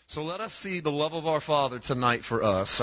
So let us see the love of our Father tonight for us.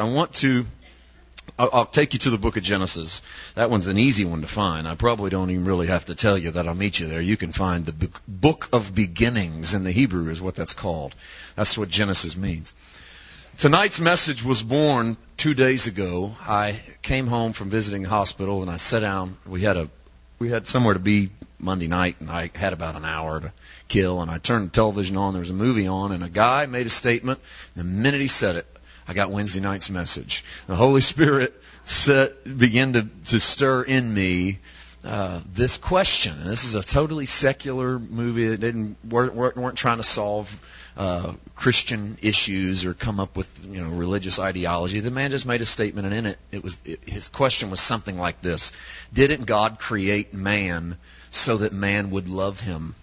I'll take you to the book of Genesis. That one's an easy one to find. I probably don't even really have to tell you that I'll meet you there. You can find the book of beginnings in the Hebrew is what that's called. That's what Genesis means. Tonight's message was born 2 days ago. I came home from visiting the hospital and I sat down. We had somewhere to be Monday night, and I had about an hour to kill, and I turned the television on. There was a movie on, and a guy made a statement. And the minute he said it, I got Wednesday night's message. The Holy Spirit began to stir in me this question. And this is a totally secular movie that weren't trying to solve Christian issues or come up with religious ideology. The man just made a statement, and in it his question was something like this: didn't God create man so that man would love him?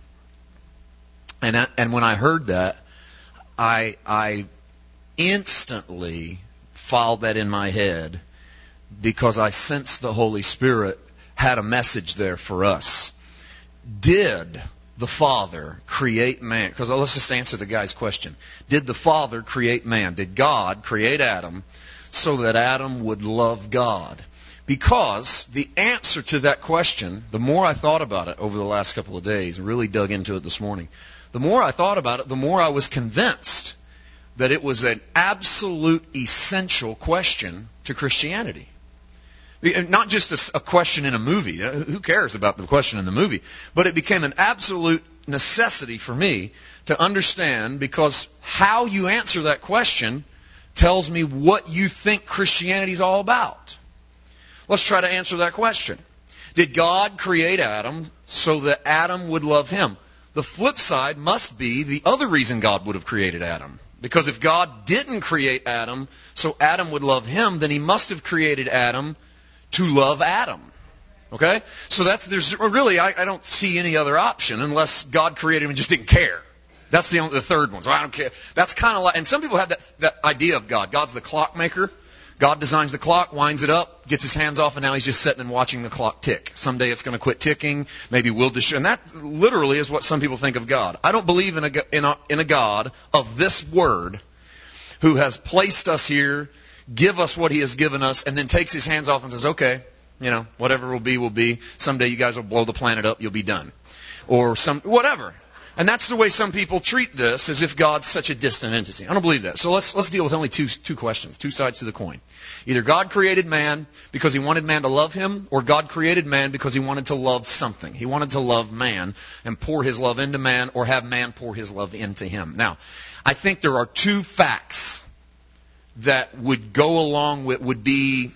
And when I heard that, I instantly filed that in my head because I sensed the Holy Spirit had a message there for us. Did the Father create man? Because let's just answer the guy's question. Did the Father create man? Did God create Adam so that Adam would love God? Because the answer to that question, the more I thought about it over the last couple of days, and really dug into it this morning, the more I thought about it, the more I was convinced that it was an absolute essential question to Christianity. Not just a question in a movie. Who cares about the question in the movie? But it became an absolute necessity for me to understand, because how you answer that question tells me what you think Christianity is all about. Let's try to answer that question. Did God create Adam so that Adam would love him? The flip side must be the other reason God would have created Adam. Because if God didn't create Adam so Adam would love him, then he must have created Adam to love Adam. Okay? So I don't see any other option unless God created him and just didn't care. That's the third one. So I don't care. That's kind of like, and some people have that idea of God. God's the clockmaker. God designs the clock, winds it up, gets his hands off, and now he's just sitting and watching the clock tick. Someday it's going to quit ticking. Maybe we'll destroy. And that literally is what some people think of God. I don't believe in a God of this word who has placed us here, give us what he has given us, and then takes his hands off and says, okay, whatever will be, will be. Someday you guys will blow the planet up, you'll be done. Or whatever. And that's the way some people treat this, as if God's such a distant entity. I don't believe that. So let's deal with only two questions, two sides to the coin. Either God created man because he wanted man to love him, or God created man because he wanted to love something. He wanted to love man and pour his love into man, or have man pour his love into him. Now, I think there are two facts that would go along with, would be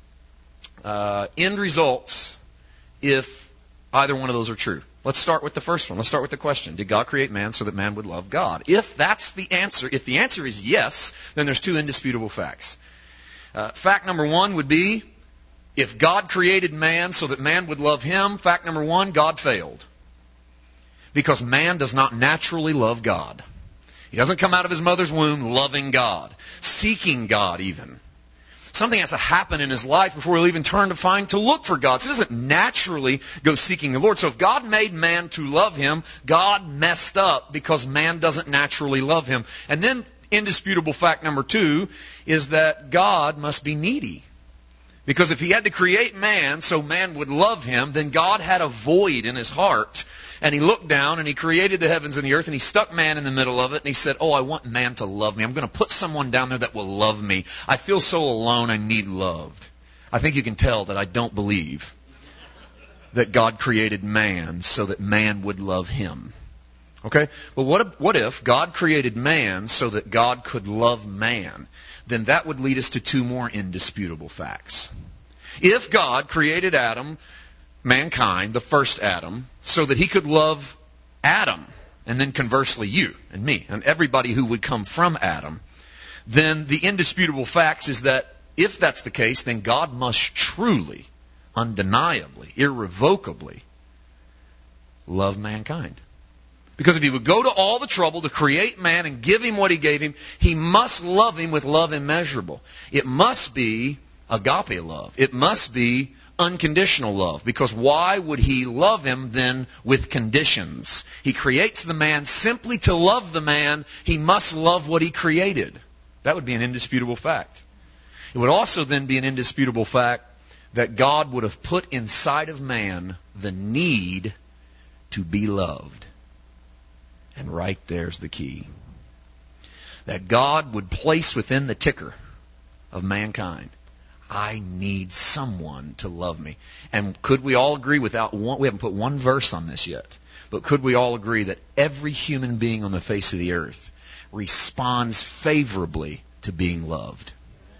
end results if either one of those are true. Let's start with the first one. Let's start with the question. Did God create man so that man would love God? If that's the answer, if the answer is yes, then there's two indisputable facts. Fact number one would be, if God created man so that man would love him, fact number one, God failed. Because man does not naturally love God. He doesn't come out of his mother's womb loving God, seeking God even. Something has to happen in his life before he'll even turn to look for God. So he doesn't naturally go seeking the Lord. So if God made man to love him, God messed up because man doesn't naturally love him. And then indisputable fact number two is that God must be needy. Because if he had to create man so man would love him, then God had a void in his heart. And he looked down and he created the heavens and the earth and he stuck man in the middle of it and he said, oh, I want man to love me. I'm going to put someone down there that will love me. I feel so alone, I need loved. I think you can tell that I don't believe that God created man so that man would love him. Okay? But what if God created man so that God could love man? Then that would lead us to two more indisputable facts. If God created Adam, mankind, the first Adam, so that he could love Adam, and then conversely you and me and everybody who would come from Adam, then the indisputable facts is that if that's the case, then God must truly, undeniably, irrevocably love mankind. Because if he would go to all the trouble to create man and give him what he gave him, he must love him with love immeasurable. It must be agape love. It must be unconditional love. Because why would He love him then with conditions? He creates the man simply to love the man. He must love what He created. That would be an indisputable fact. It would also then be an indisputable fact that God would have put inside of man the need to be loved. And right there's the key. That God would place within the ticker of mankind, I need someone to love me. And could we all agree we haven't put one verse on this yet, but could we all agree that every human being on the face of the earth responds favorably to being loved?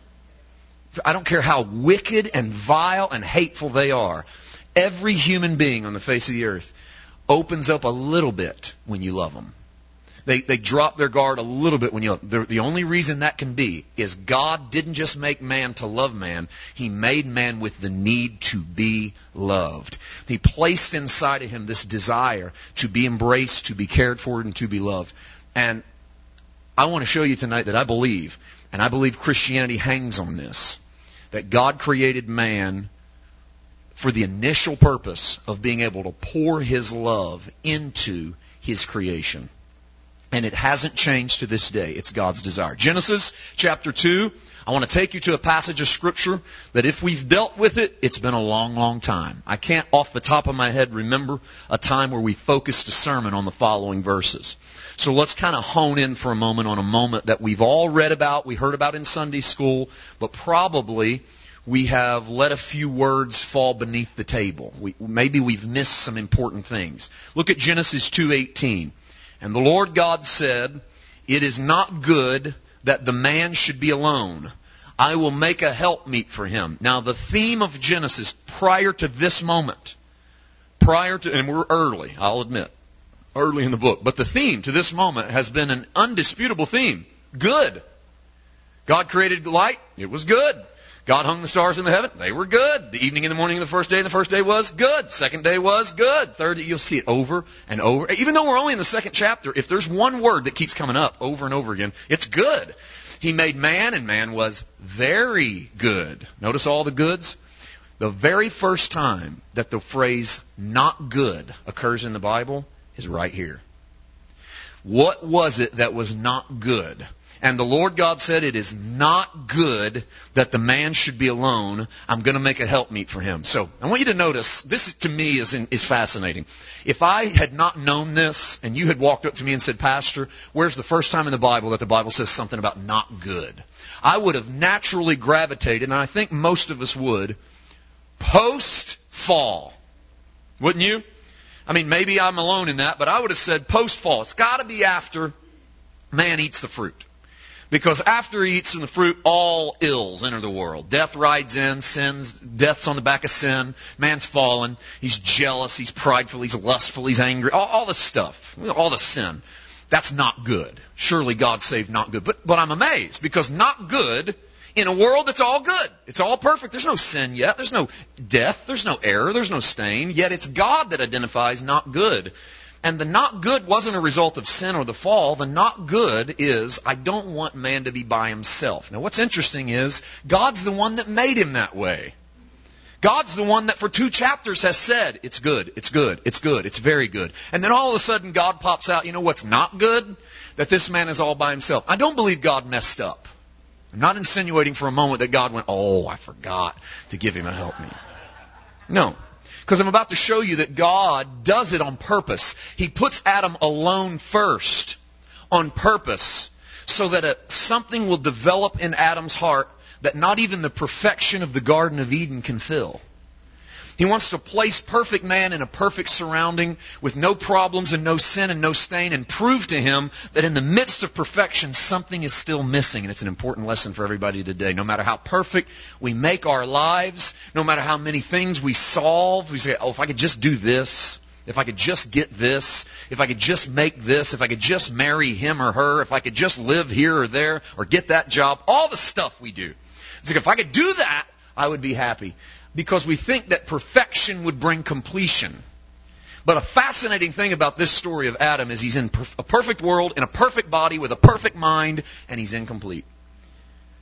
I don't care how wicked and vile and hateful they are. Every human being on the face of the earth opens up a little bit when you love them. They drop their guard a little bit when you love them. The only reason that can be is God didn't just make man to love man. He made man with the need to be loved. He placed inside of him this desire to be embraced, to be cared for, and to be loved. And I want to show you tonight that I believe, and I believe Christianity hangs on this, that God created man for the initial purpose of being able to pour His love into His creation. And it hasn't changed to this day. It's God's desire. Genesis chapter 2, I want to take you to a passage of Scripture that if we've dealt with it, it's been a long, long time. I can't off the top of my head remember a time where we focused a sermon on the following verses. So let's kind of hone in for a moment on a moment that we've all read about, we heard about in Sunday school, but probably we have let a few words fall beneath the table. Maybe we've missed some important things. Look at Genesis 2:18. And the Lord God said, it is not good that the man should be alone. I will make a helpmeet for him. Now the theme of Genesis prior to this moment, and we're early, I'll admit, early in the book, but the theme to this moment has been an undisputable theme. Good. God created light. It was good. God hung the stars in the heaven. They were good. The evening and the morning of the first day, and the first day was good. Second day was good. Third day, you'll see it over and over. Even though we're only in the second chapter, if there's one word that keeps coming up over and over again, it's good. He made man, and man was very good. Notice all the goods. The very first time that the phrase not good occurs in the Bible is right here. What was it that was not good? And the Lord God said, it is not good that the man should be alone. I'm going to make a helpmeet for him. So I want you to notice, this to me is fascinating. If I had not known this, and you had walked up to me and said, Pastor, where's the first time in the Bible that the Bible says something about not good? I would have naturally gravitated, and I think most of us would, post-fall. Wouldn't you? I mean, maybe I'm alone in that, but I would have said post-fall. It's got to be after man eats the fruit. Because after he eats from the fruit, all ills enter the world. Death rides in, death's on the back of sin, man's fallen, he's jealous, he's prideful, he's lustful, he's angry, all the stuff, all the sin. That's not good. Surely God saved not good. But I'm amazed, because not good in a world that's all good. It's all perfect. There's no sin yet. There's no death. There's no error. There's no stain. Yet it's God that identifies not good. And the not good wasn't a result of sin or the fall. The not good is, I don't want man to be by himself. Now what's interesting is, God's the one that made him that way. God's the one that for 2 chapters has said, it's good, it's good, it's good, it's very good. And then all of a sudden God pops out, you know what's not good? That this man is all by himself. I don't believe God messed up. I'm not insinuating for a moment that God went, oh, I forgot to give him a helpmeet. No. Because I'm about to show you that God does it on purpose. He puts Adam alone first on purpose so that something will develop in Adam's heart that not even the perfection of the Garden of Eden can fill. He wants to place perfect man in a perfect surrounding with no problems and no sin and no stain, and prove to him that in the midst of perfection something is still missing. And it's an important lesson for everybody today. No matter how perfect we make our lives, no matter how many things we solve, we say, oh, if I could just do this, if I could just get this, if I could just make this, if I could just marry him or her, if I could just live here or there or get that job, all the stuff we do. It's like, if I could do that, I would be happy. Because we think that perfection would bring completion. But a fascinating thing about this story of Adam is he's in a perfect world, in a perfect body, with a perfect mind, and he's incomplete.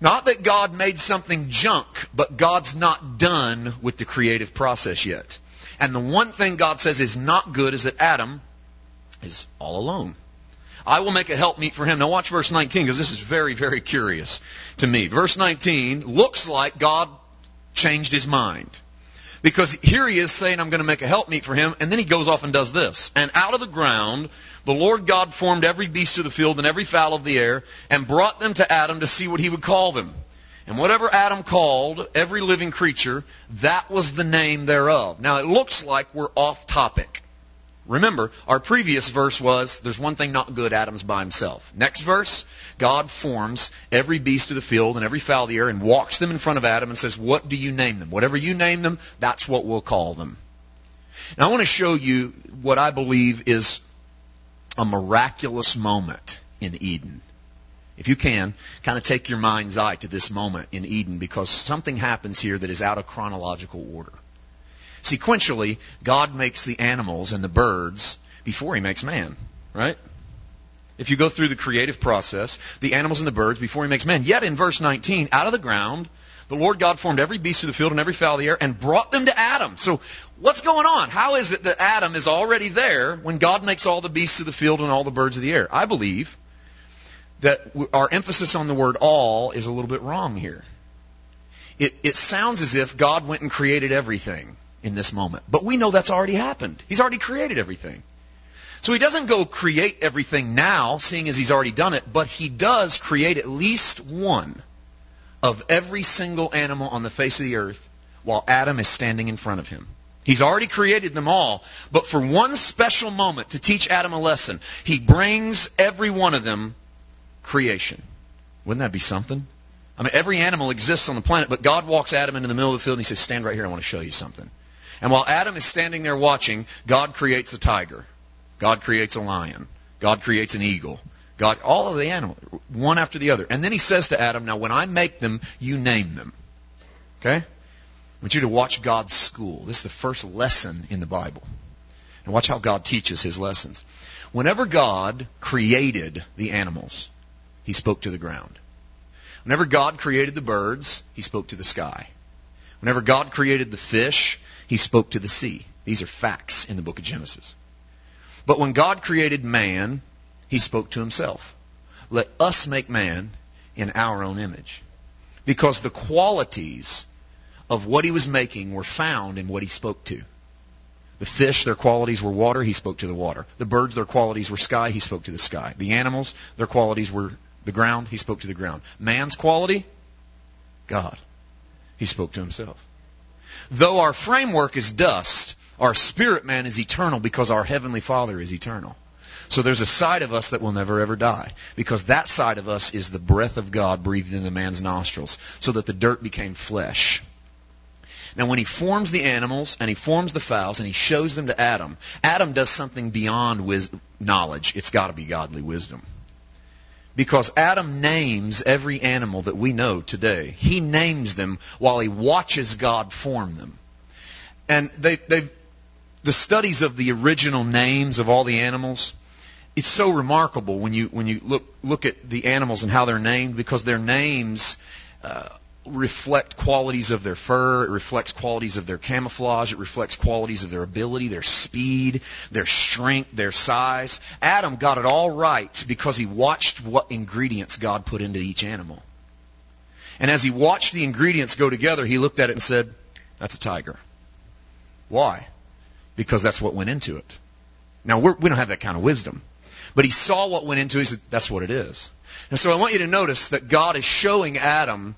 Not that God made something junk, but God's not done with the creative process yet. And the one thing God says is not good is that Adam is all alone. I will make a helpmeet for him. Now watch verse 19, because this is very, very curious to me. Verse 19 looks like God changed his mind. Because here he is saying, I'm going to make a helpmeet for him, and then he goes off and does this. And out of the ground, the Lord God formed every beast of the field and every fowl of the air, and brought them to Adam to see what he would call them. And whatever Adam called every living creature, that was the name thereof. Now it looks like we're off topic. Remember, our previous verse was, there's one thing not good, Adam's by himself. Next verse, God forms every beast of the field and every fowl of the air and walks them in front of Adam and says, what do you name them? Whatever you name them, that's what we'll call them. Now I want to show you what I believe is a miraculous moment in Eden. If you can, kind of take your mind's eye to this moment in Eden, because something happens here that is out of chronological order. Sequentially, God makes the animals and the birds before he makes man, right? If you go through the creative process, the animals and the birds before he makes man. Yet in verse 19, out of the ground, the Lord God formed every beast of the field and every fowl of the air and brought them to Adam. So what's going on? How is it that Adam is already there when God makes all the beasts of the field and all the birds of the air? I believe that our emphasis on the word all is a little bit wrong here. It sounds as if God went and created everything in this moment. But we know that's already happened. He's already created everything. So he doesn't go create everything now, seeing as he's already done it, but he does create at least one of every single animal on the face of the earth while Adam is standing in front of him. He's already created them all, but for one special moment to teach Adam a lesson, he brings every one of them creation. Wouldn't that be something? I mean, every animal exists on the planet, but God walks Adam into the middle of the field and he says, stand right here, I want to show you something. And while Adam is standing there watching, God creates a tiger. God creates a lion. God creates an eagle. God, all of the animals, one after the other. And then he says to Adam, now when I make them, you name them. Okay? I want you to watch God's school. This is the first lesson in the Bible. And watch how God teaches his lessons. Whenever God created the animals, he spoke to the ground. Whenever God created the birds, he spoke to the sky. Whenever God created the fish, he spoke to the sea. These are facts in the book of Genesis. But when God created man, he spoke to himself. Let us make man in our own image. Because the qualities of what he was making were found in what he spoke to. The fish, their qualities were water, he spoke to the water. The birds, their qualities were sky, he spoke to the sky. The animals, their qualities were the ground, he spoke to the ground. Man's quality? God. He spoke to himself. Though our framework is dust, our spirit man is eternal because our Heavenly Father is eternal. So there's a side of us that will never ever die, because that side of us is the breath of God breathed into man's nostrils, so that the dirt became flesh. Now when he forms the animals and he forms the fowls and he shows them to Adam, Adam does something beyond knowledge. It's got to be godly wisdom. Because Adam names every animal that we know today. He names them while he watches God form them. And the studies of the original names of all the animals, it's so remarkable when you look at the animals and how they're named, because their names reflect qualities of their fur, it reflects qualities of their camouflage, it reflects qualities of their ability, their speed, their strength, their size. Adam got it all right because he watched what ingredients God put into each animal. And as he watched the ingredients go together, he looked at it and said, that's a tiger. Why? Because that's what went into it. Now, we don't have that kind of wisdom. But he saw what went into it, he said, that's what it is. And so I want you to notice that God is showing Adam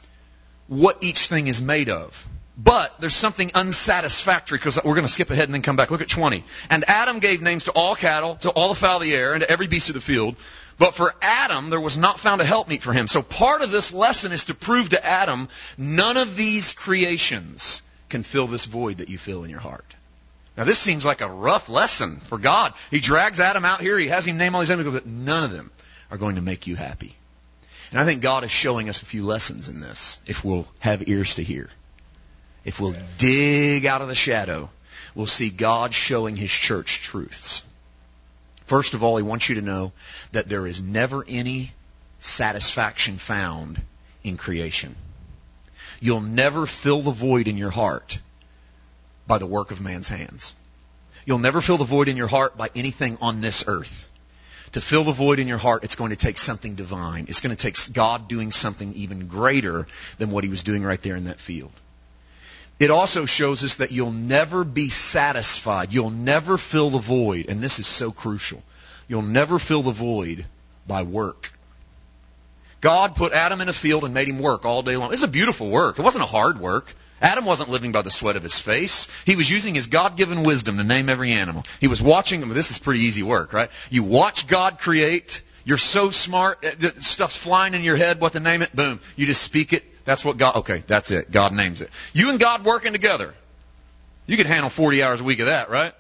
what each thing is made of. But there's something unsatisfactory, because we're going to skip ahead and then come back. Look at 20. And Adam gave names to all cattle, to all the fowl of the air, and to every beast of the field. But for Adam, there was not found a helpmeet for him. So part of this lesson is to prove to Adam, none of these creations can fill this void that you feel in your heart. Now this seems like a rough lesson for God. He drags Adam out here, he has him name all these animals, but none of them are going to make you happy. And I think God is showing us a few lessons in this, if we'll have ears to hear. If we'll dig out of the shadow, we'll see God showing His church truths. First of all, He wants you to know that there is never any satisfaction found in creation. You'll never fill the void in your heart by the work of man's hands. You'll never fill the void in your heart by anything on this earth. To fill the void in your heart, it's going to take something divine. It's going to take God doing something even greater than what He was doing right there in that field. It also shows us that you'll never be satisfied. You'll never fill the void. And this is so crucial. You'll never fill the void by work. God put Adam in a field and made him work all day long. It's a beautiful work. It wasn't a hard work. Adam wasn't living by the sweat of his face. He was using his God-given wisdom to name every animal. He was watching them. This is pretty easy work, right? You watch God create. You're so smart. Stuff's flying in your head. What to name it? Boom. You just speak it. That's what God... Okay, that's it. God names it. You and God working together. You can handle 40 hours a week of that, right?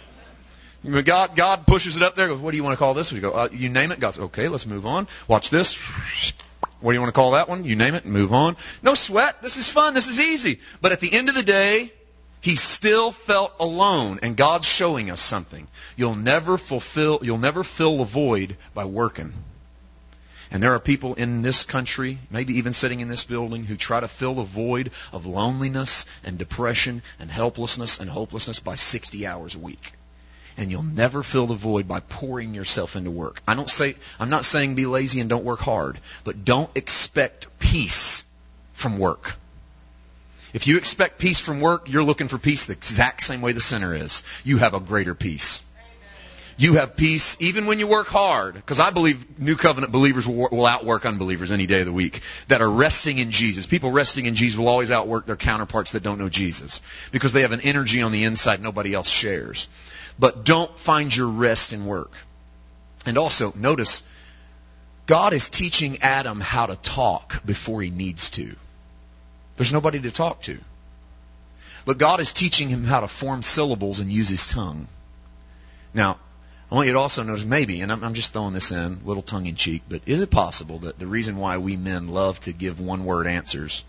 God pushes it up there. Goes, what do you want to call this? We go, you name it. God says, okay, let's move on. Watch this. What do you want to call that one? You name it and move on. No sweat. This is fun. This is easy. But at the end of the day, he still felt alone. And God's showing us something. You'll never fill the void by working. And there are people in this country, maybe even sitting in this building, who try to fill the void of loneliness and depression and helplessness and hopelessness by 60 hours a week. And you'll never fill the void by pouring yourself into work. I'm not saying be lazy and don't work hard, but don't expect peace from work. If you expect peace from work, you're looking for peace the exact same way the sinner is. You have a greater peace. You have peace even when you work hard. Because I believe New Covenant believers will outwork unbelievers any day of the week that are resting in Jesus. People resting in Jesus will always outwork their counterparts that don't know Jesus. Because they have an energy on the inside nobody else shares. But don't find your rest in work. And also, notice, God is teaching Adam how to talk before he needs to. There's nobody to talk to. But God is teaching him how to form syllables and use his tongue. Now, I want you to also notice, maybe, and I'm just throwing this in, a little tongue-in-cheek, but is it possible that the reason why we men love to give one-word answers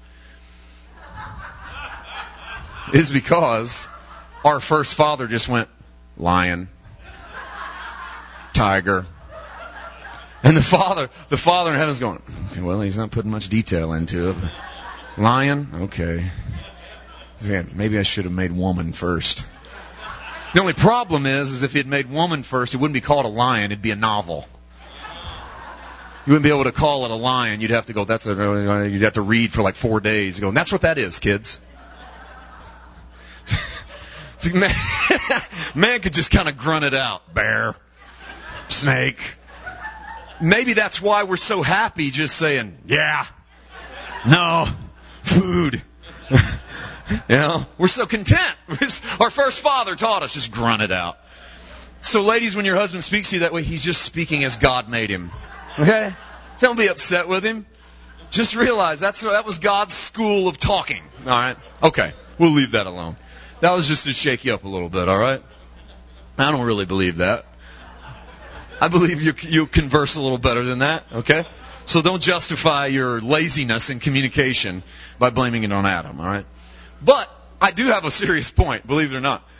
is because our first father just went, lion, tiger. And the father in heaven's going, okay, well, he's not putting much detail into it. Lion? Okay. Yeah, maybe I should have made woman first. The only problem is if he had made woman first, it wouldn't be called a lion, it'd be a novel. You wouldn't be able to call it a lion. You'd have to go, you'd have to read for like 4 days. And that's what that is, kids. Man could just kind of grunt it out. Bear, snake. Maybe that's why we're so happy just saying, yeah, no, food. You know, we're so content. Our first father taught us, just grunt it out. So ladies, when your husband speaks to you that way, he's just speaking as God made him. Okay? Don't be upset with him. Just realize that was God's school of talking. All right? Okay, we'll leave that alone. That was just to shake you up a little bit, all right? I don't really believe that. I believe you converse a little better than that, okay? So don't justify your laziness in communication by blaming it on Adam, all right? But I do have a serious point, believe it or not.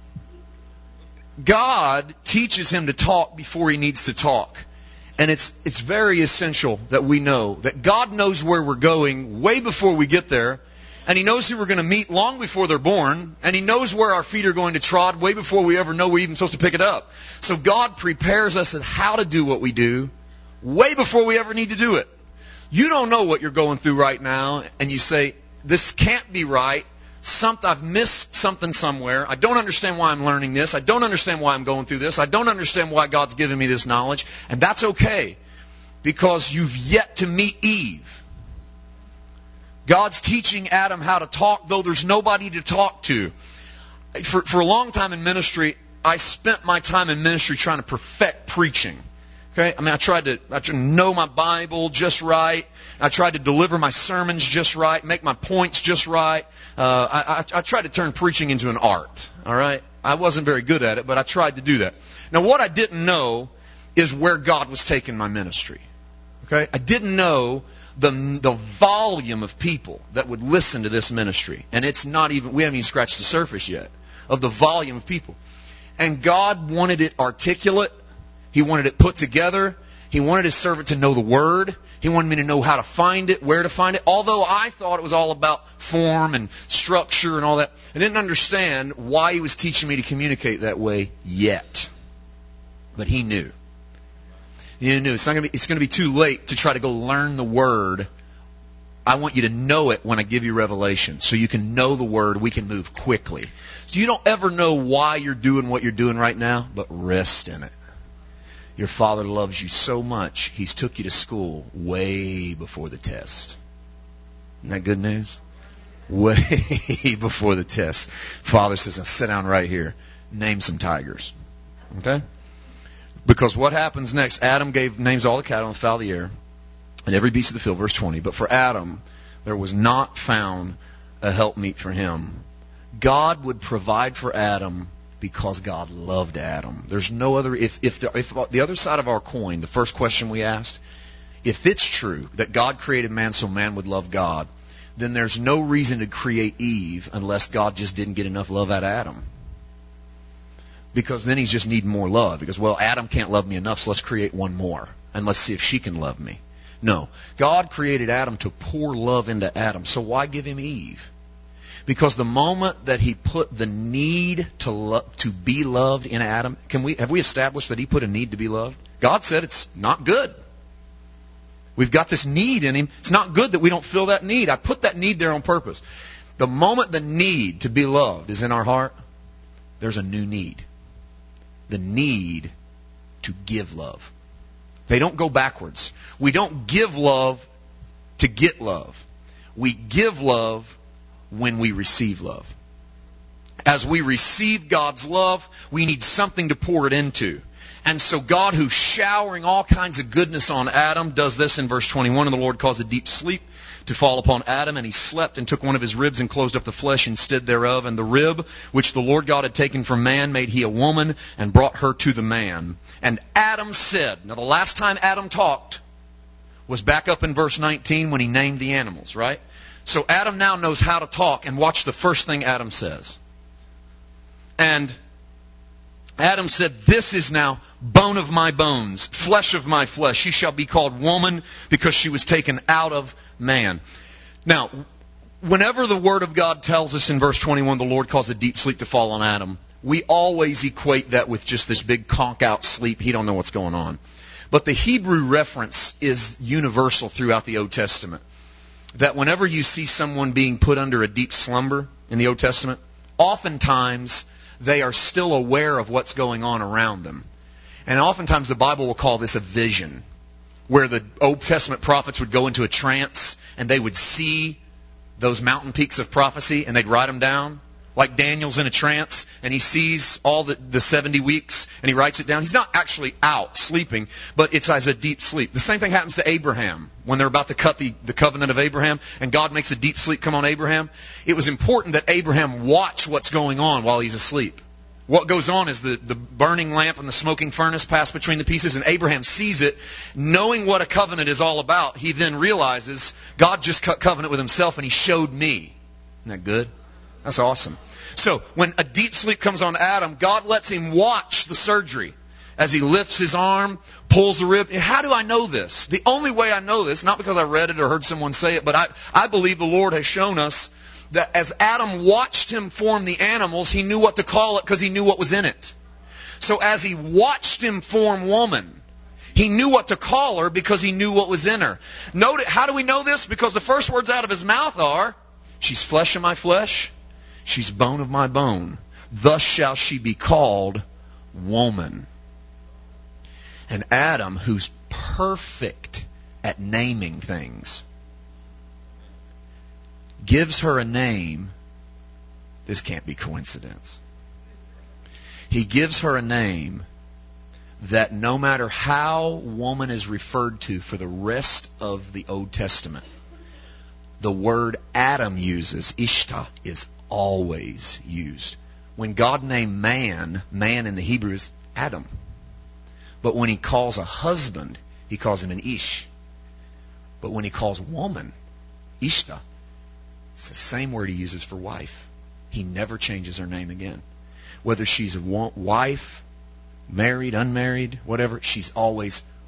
God teaches him to talk before he needs to talk. And it's very essential that we know that God knows where we're going way before we get there. And he knows who we're going to meet long before they're born. And he knows where our feet are going to trod way before we ever know we're even supposed to pick it up. So God prepares us at how to do what we do way before we ever need to do it. You don't know what you're going through right now. And you say, this can't be right. I've missed something somewhere. I don't understand why I'm learning this. I don't understand why I'm going through this. I don't understand why God's given me this knowledge. And that's okay. Because you've yet to meet Eve. God's teaching Adam how to talk, though there's nobody to talk to. For a long time in ministry, I spent my time in ministry trying to perfect preaching. Okay? I mean, I tried to know my Bible just right. I tried to deliver my sermons just right, make my points just right. I tried to turn preaching into an art. All right? I wasn't very good at it, but I tried to do that. Now, what I didn't know is where God was taking my ministry. Okay? I didn't know the volume of people that would listen to this ministry. And we haven't even scratched the surface yet of the volume of people. And God wanted it articulate. He wanted it put together. He wanted his servant to know the Word. He wanted me to know how to find it, where to find it. Although I thought it was all about form and structure and all that, I didn't understand why he was teaching me to communicate that way yet. But he knew. He knew it's going to be too late to try to go learn the Word. I want you to know it when I give you revelation, so you can know the Word. We can move quickly. So you don't ever know why you're doing what you're doing right now, but rest in it. Your Father loves you so much, He's took you to school way before the test. Isn't that good news? Way before the test. Father says, now sit down right here. Name some tigers. Okay? Because what happens next, Adam names all the cattle and fowl of the air and every beast of the field, verse 20. But for Adam, there was not found a helpmeet for him. God would provide for Adam because God loved Adam. There's no other. If the other side of our coin, the first question we asked, if it's true that God created man so man would love God, then there's no reason to create Eve unless God just didn't get enough love out of Adam. Because then he's just needing more love. Because, well, Adam can't love me enough, so let's create one more. And let's see if she can love me. No. God created Adam to pour love into Adam. So why give him Eve? Because the moment that he put the need to be loved in Adam, have we established that he put a need to be loved? God said it's not good. We've got this need in him. It's not good that we don't feel that need. I put that need there on purpose. The moment the need to be loved is in our heart, there's a new need. The need to give love. They don't go backwards. We don't give love to get love. We give love when we receive love. As we receive God's love, we need something to pour it into. And so God, who's showering all kinds of goodness on Adam, does this in verse 21. And the Lord caused a deep sleep to fall upon Adam, and he slept and took one of his ribs and closed up the flesh instead thereof. And the rib which the Lord God had taken from man made he a woman and brought her to the man. And Adam said, now the last time Adam talked was back up in verse 19 when he named the animals, right? So Adam now knows how to talk, and watch the first thing Adam says. And Adam said, this is now bone of my bones, flesh of my flesh. She shall be called woman because she was taken out of man. Now, whenever the Word of God tells us in verse 21, the Lord caused a deep sleep to fall on Adam, we always equate that with just this big conk-out sleep. He don't know what's going on. But the Hebrew reference is universal throughout the Old Testament. That whenever you see someone being put under a deep slumber in the Old Testament, oftentimes they are still aware of what's going on around them. And oftentimes the Bible will call this a vision, where the Old Testament prophets would go into a trance and they would see those mountain peaks of prophecy and they'd write them down. Like Daniel's in a trance and he sees all the 70 weeks and he writes it down. He's not actually out sleeping, but it's as a deep sleep. The same thing happens to Abraham when they're about to cut the covenant of Abraham and God makes a deep sleep come on Abraham. It was important that Abraham watch what's going on while he's asleep. What goes on is the burning lamp and the smoking furnace pass between the pieces, and Abraham sees it. Knowing what a covenant is all about, he then realizes God just cut covenant with himself and he showed me. Isn't that good? That's awesome. So when a deep sleep comes on Adam, God lets him watch the surgery as he lifts his arm, pulls the rib. How do I know this? The only way I know this, not because I read it or heard someone say it, but I believe the Lord has shown us that as Adam watched him form the animals, he knew what to call it because he knew what was in it. So as he watched him form woman, he knew what to call her because he knew what was in her. Note, how do we know this? Because the first words out of his mouth are, she's flesh of my flesh, she's bone of my bone. Thus shall she be called woman. And Adam, who's perfect at naming things, gives her a name. This can't be coincidence. He gives her a name that no matter how woman is referred to for the rest of the Old Testament, the word Adam uses, Ishta, is always used. When God named man in the Hebrew is Adam. But when he calls a husband, he calls him an Ish. But when he calls woman, Ishta, it's the same word he uses for wife. He never changes her name again. Whether she's a wife, married, unmarried, whatever, she's always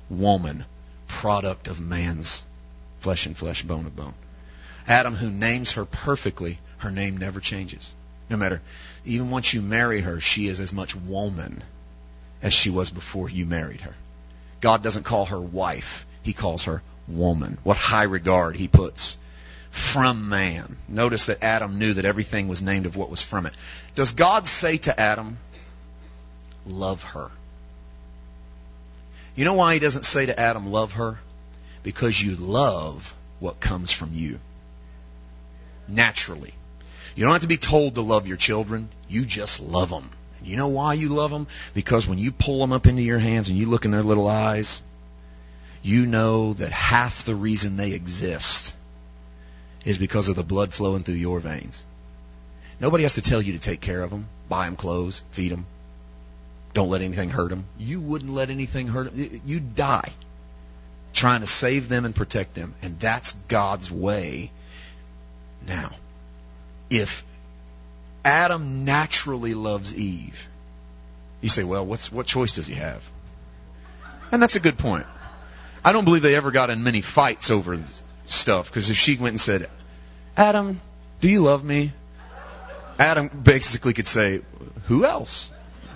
woman, product of man's flesh and flesh, bone of bone. Adam, who names her perfectly, her name never changes. No matter, even once you marry her, she is as much woman as she was before you married her. God doesn't call her wife. He calls her woman. What high regard He puts. From man. Notice that Adam knew that everything was named of what was from it. Does God say to Adam, love her? You know why He doesn't say to Adam, love her? Because you love what comes from you. Naturally. You don't have to be told to love your children. You just love them. You know why you love them? Because when you pull them up into your hands and you look in their little eyes, you know that half the reason they exist is because of the blood flowing through your veins. Nobody has to tell you to take care of them, buy them clothes, feed them. Don't let anything hurt them. You wouldn't let anything hurt them. You'd die trying to save them and protect them. And that's God's way. Now, if Adam naturally loves Eve, you say, well, what choice does he have? And that's a good point. I don't believe they ever got in many fights over stuff, because if she went and said, Adam, do you love me? Adam basically could say, who else?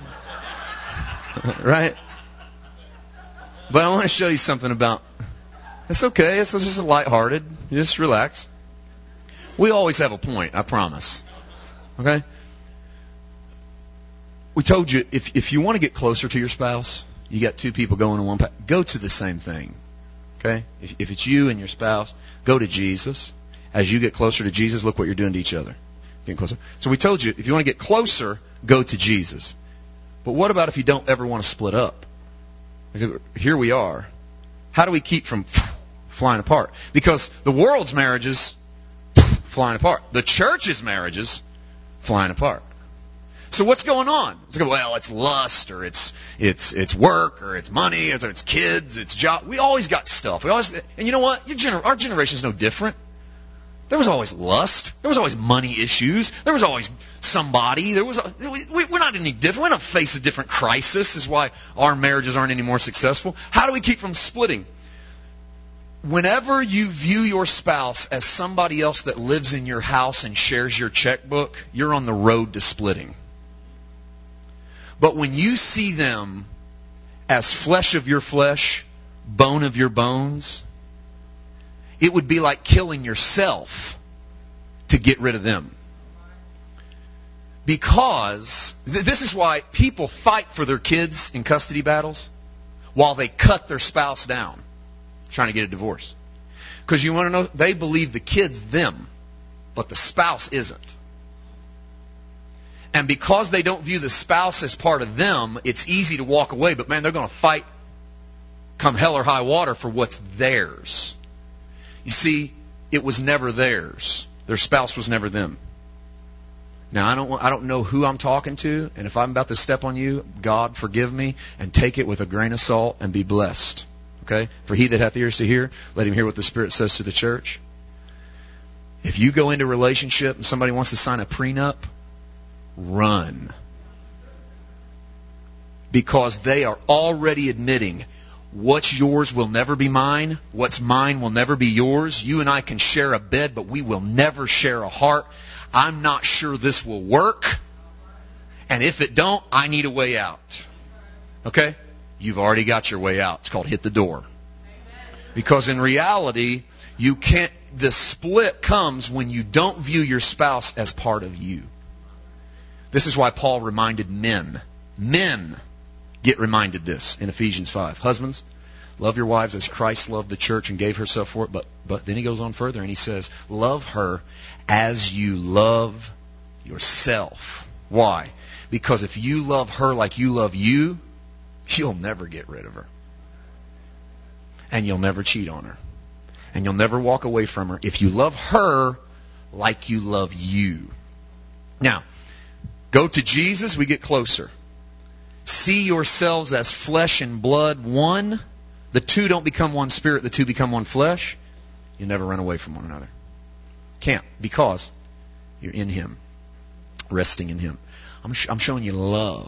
Right? But I want to show you something about, it's okay, it's just lighthearted, just relax. We always have a point, I promise. Okay? We told you, if you want to get closer to your spouse, you got two people going in one path, go to the same thing. Okay? If it's you and your spouse, go to Jesus. As you get closer to Jesus, look what you're doing to each other. Getting closer. So we told you, if you want to get closer, go to Jesus. But what about if you don't ever want to split up? Here we are. How do we keep from flying apart? Because the world's marriages, flying apart. The church's marriages, flying apart. So what's going on? Well, it's lust, or it's work, or it's money, or it's kids, it's job. We always got stuff. And you know what? Our generation is no different. There was always lust. There was always money issues. There was always somebody. We're not any different. We don't face a different crisis. Is why our marriages aren't any more successful. How do we keep from splitting? Whenever you view your spouse as somebody else that lives in your house and shares your checkbook, you're on the road to splitting. But when you see them as flesh of your flesh, bone of your bones, it would be like killing yourself to get rid of them. Because this is why people fight for their kids in custody battles while they cut their spouse down trying to get a divorce. Because you want to know, they believe the kid's them, but the spouse isn't. And because they don't view the spouse as part of them, it's easy to walk away. But man, they're going to fight come hell or high water for what's theirs. You see, it was never theirs. Their spouse was never them. Now, I don't know who I'm talking to, and if I'm about to step on you, God, forgive me, and take it with a grain of salt and be blessed. Okay? For he that hath ears to hear, let him hear what the Spirit says to the church. If you go into a relationship and somebody wants to sign a prenup, run. Because they are already admitting, what's yours will never be mine. What's mine will never be yours. You and I can share a bed, but we will never share a heart. I'm not sure this will work. And if it don't, I need a way out. Okay? You've already got your way out. It's called hit the door. Because in reality, you can't. The split comes when you don't view your spouse as part of you. This is why Paul reminded men. Men get reminded this in Ephesians 5. Husbands, love your wives as Christ loved the church and gave herself for it. But then he goes on further and he says, love her as you love yourself. Why? Because if you love her like you love you, you'll never get rid of her. And you'll never cheat on her. And you'll never walk away from her if you love her like you love you. Now, go to Jesus, we get closer. See yourselves as flesh and blood one. The two don't become one spirit, the two become one flesh. You never run away from one another. Can't, because you're in Him, resting in Him. I'm showing you love.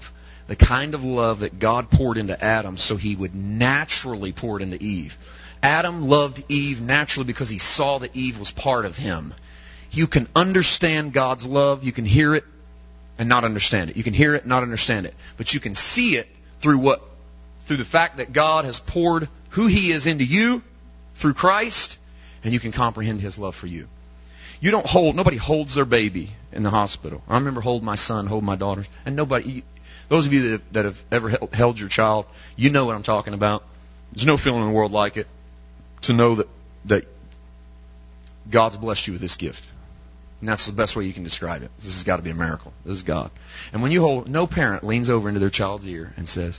the kind of love that God poured into Adam so he would naturally pour it into Eve. Adam loved Eve naturally because he saw that Eve was part of him. You can understand God's love. You can hear it and not understand it. You can hear it and not understand it. But you can see it through what? Through the fact that God has poured who He is into you through Christ, and you can comprehend His love for you. Nobody holds their baby in the hospital. I remember holding my son, holding my daughters, and those of you that have ever held your child, you know what I'm talking about. There's no feeling in the world like it to know that God's blessed you with this gift. And that's the best way you can describe it. This has got to be a miracle. This is God. And when no parent leans over into their child's ear and says,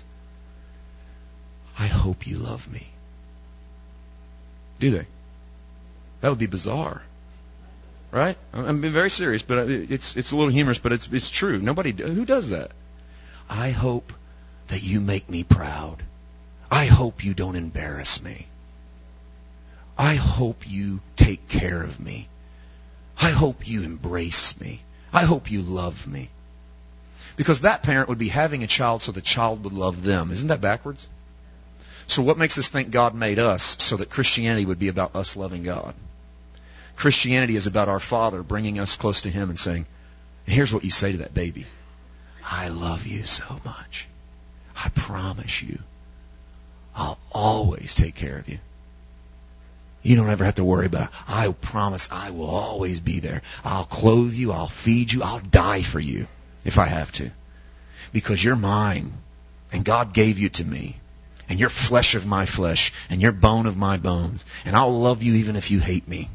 I hope you love me. Do they? That would be bizarre. Right? I'm being very serious, but it's a little humorous, but it's true. Who does that? I hope that you make me proud. I hope you don't embarrass me. I hope you take care of me. I hope you embrace me. I hope you love me. Because that parent would be having a child so the child would love them. Isn't that backwards? So what makes us think God made us so that Christianity would be about us loving God? Christianity is about our Father bringing us close to Him and saying, here's what you say to that baby. I love you so much. I promise you, I'll always take care of you. You don't ever have to worry about it. I promise I will always be there. I'll clothe you. I'll feed you. I'll die for you if I have to. Because you're mine. And God gave you to me. And you're flesh of my flesh. And you're bone of my bones. And I'll love you even if you hate me.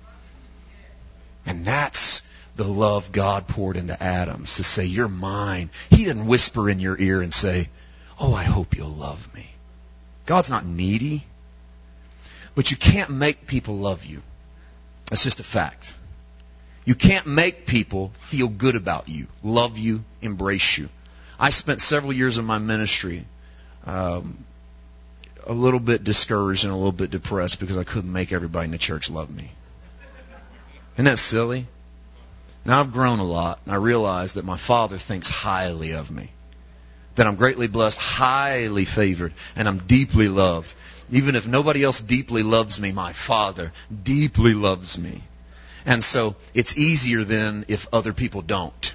And that's the love God poured into Adam. To say, you're mine. He didn't whisper in your ear and say, oh, I hope you'll love me. God's not needy. But you can't make people love you. That's just a fact. You can't make people feel good about you, love you, embrace you. I spent several years of my ministry a little bit discouraged and a little bit depressed because I couldn't make everybody in the church love me. Isn't that silly? Now I've grown a lot, and I realize that my Father thinks highly of me. That I'm greatly blessed, highly favored, and I'm deeply loved. Even if nobody else deeply loves me, my Father deeply loves me. And so it's easier then if other people don't.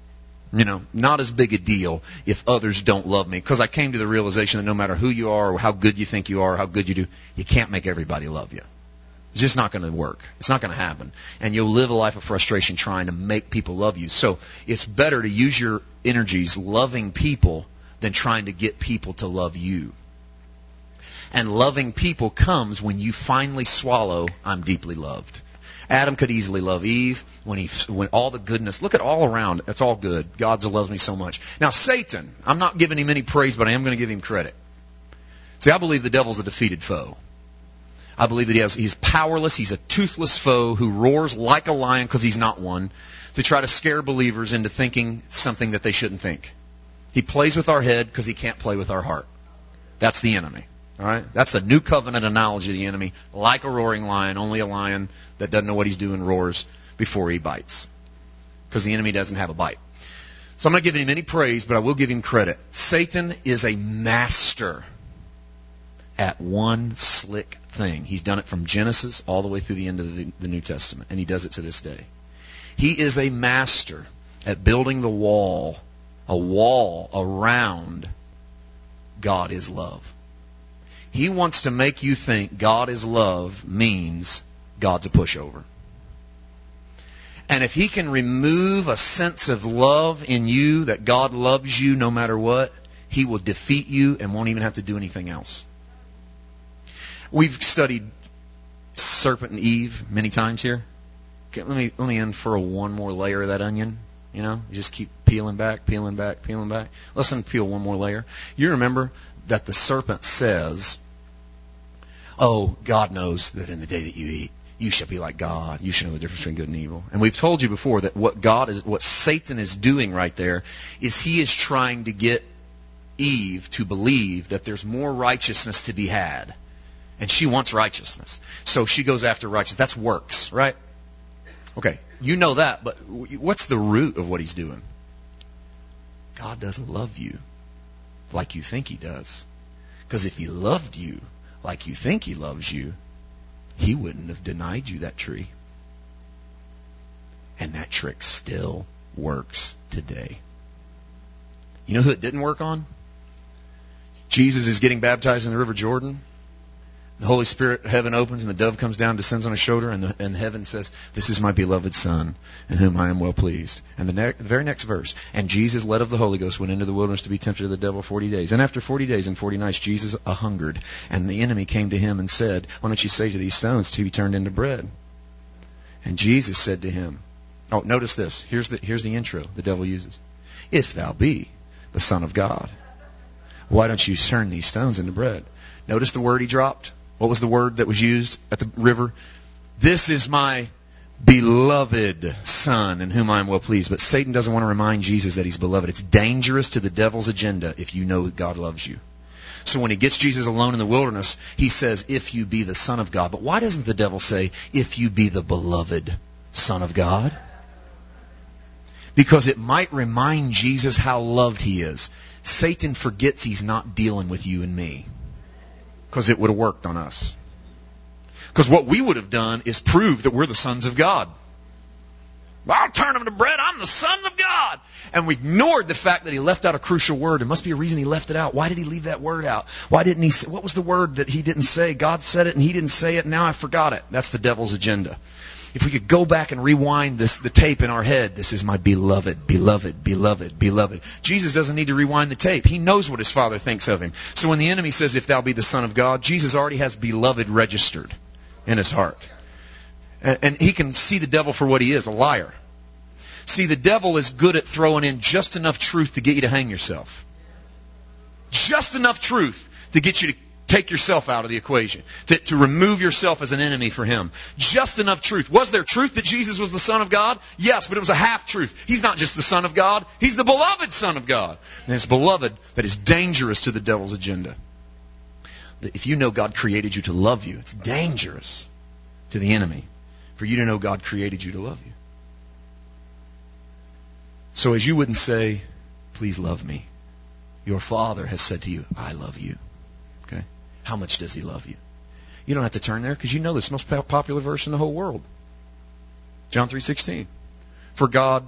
Not as big a deal if others don't love me. Because I came to the realization that no matter who you are or how good you think you are or how good you do, you can't make everybody love you. It's just not going to work. It's not going to happen. And you'll live a life of frustration trying to make people love you. So it's better to use your energies loving people than trying to get people to love you. And loving people comes when you finally swallow, I'm deeply loved. Adam could easily love Eve when all the goodness, look at all around, it's all good. God loves me so much. Now Satan, I'm not giving him any praise, but I am going to give him credit. See, I believe the devil's a defeated foe. I believe that he's powerless, he's a toothless foe who roars like a lion because he's not one, to try to scare believers into thinking something that they shouldn't think. He plays with our head because he can't play with our heart. That's the enemy. All right? That's the new covenant analogy of the enemy. Like a roaring lion, only a lion that doesn't know what he's doing roars before he bites. Because the enemy doesn't have a bite. So I'm not giving him any praise, but I will give him credit. Satan is a master at one slick thing. He's done it from Genesis all the way through the end of the New Testament. And he does it to this day. He is a master at building a wall around God is love. He wants to make you think God is love means God's a pushover. And if he can remove a sense of love in you, that God loves you no matter what, he will defeat you and won't even have to do anything else. We've studied serpent and Eve many times here. Okay, let me unfurl one more layer of that onion. You just keep peeling back, peeling back, peeling back. Let's unpeel one more layer. You remember that the serpent says, oh, God knows that in the day that you eat, you shall be like God. You shall know the difference between good and evil. And we've told you before that what Satan is doing right there is he is trying to get Eve to believe that there's more righteousness to be had. And she wants righteousness. So she goes after righteousness. That's works, right? Okay, you know that, but what's the root of what he's doing? God doesn't love you. like you think He does. Because if He loved you like you think He loves you, He wouldn't have denied you that tree. And that trick still works today. You know who it didn't work on? Jesus is getting baptized in the River Jordan. The Holy Spirit, heaven opens, and the dove comes down, descends on his shoulder, and heaven says, "This is my beloved Son, in whom I am well pleased." And the very next verse, "And Jesus, led of the Holy Ghost, went into the wilderness to be tempted of the devil 40 days. And after 40 days and 40 nights, Jesus a-hungered. And the enemy came to him and said, 'Why don't you say to these stones to be turned into bread?' And Jesus said to him," oh, notice this. Here's the intro the devil uses. "If thou be the Son of God, why don't you turn these stones into bread?" Notice the word he dropped. What was the word that was used at the river? "This is my beloved Son, in whom I am well pleased." But Satan doesn't want to remind Jesus that He's beloved. It's dangerous to the devil's agenda if you know God loves you. So when he gets Jesus alone in the wilderness, he says, "If you be the Son of God." But why doesn't the devil say, "If you be the beloved Son of God"? Because it might remind Jesus how loved He is. Satan forgets he's not dealing with you and me. Because it would have worked on us. Because what we would have done is prove that we're the sons of God. "I'll turn them to bread. I'm the Son of God." And we ignored the fact that He left out a crucial word. There must be a reason He left it out. Why did He leave that word out? Why didn't He say, what was the word that He didn't say? God said it and He didn't say it. Now I forgot it. That's the devil's agenda. If we could go back and rewind the tape in our head, "This is my beloved, beloved, beloved, beloved." Jesus doesn't need to rewind the tape. He knows what His Father thinks of Him. So when the enemy says, "If thou be the Son of God," Jesus already has beloved registered in his heart. And he can see the devil for what he is, a liar. See, the devil is good at throwing in just enough truth to get you to hang yourself. Just enough truth to get you to take yourself out of the equation, to remove yourself as an enemy for him. Just enough truth. Was there truth that Jesus was the Son of God? Yes, but it was a half-truth. He's not just the Son of God. He's the beloved Son of God. And it's beloved that is dangerous to the devil's agenda. If you know God created you to love you, it's dangerous to the enemy for you to know God created you to love you. So as you wouldn't say, "Please love me," your Father has said to you, "I love you." Okay? How much does He love you? You don't have to turn there because you know this most popular verse in the whole world. John 3:16. "For God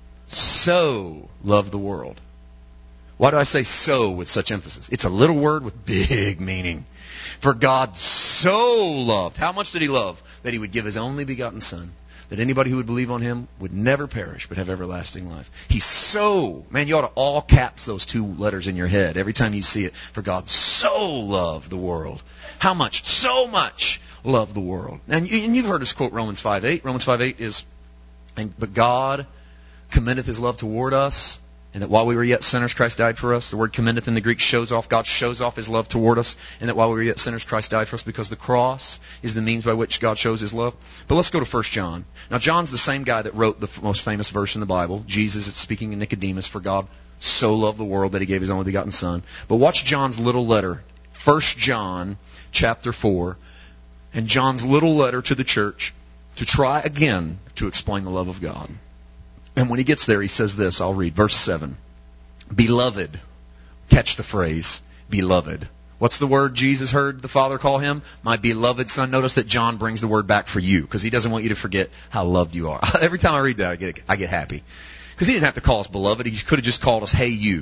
so loved the world." Why do I say "so" with such emphasis? It's a little word with big meaning. For God so loved. How much did He love? That He would give His only begotten Son, that anybody who would believe on Him would never perish but have everlasting life. He's so, man, you ought to all caps those two letters in your head every time you see it. For God so loved the world. How much? So much loved the world. And you've heard us quote Romans 5:8. Romans 5:8 is, "But God commendeth His love toward us, and that while we were yet sinners, Christ died for us." The word "commendeth" in the Greek shows off. God shows off His love toward us, and that while we were yet sinners, Christ died for us, because the cross is the means by which God shows His love. But let's go to 1 John. Now, John's the same guy that wrote the most famous verse in the Bible. Jesus is speaking to Nicodemus, "For God so loved the world that He gave His only begotten Son." But watch John's little letter, 1 John chapter 4, and John's little letter to the church to try again to explain the love of God. And when he gets there, he says this. I'll read verse 7. "Beloved," catch the phrase, beloved. What's the word Jesus heard the Father call Him? "My beloved Son." Notice that John brings the word back for you, because he doesn't want you to forget how loved you are. Every time I read that, I get happy. Because He didn't have to call us beloved. He could have just called us, "Hey, you."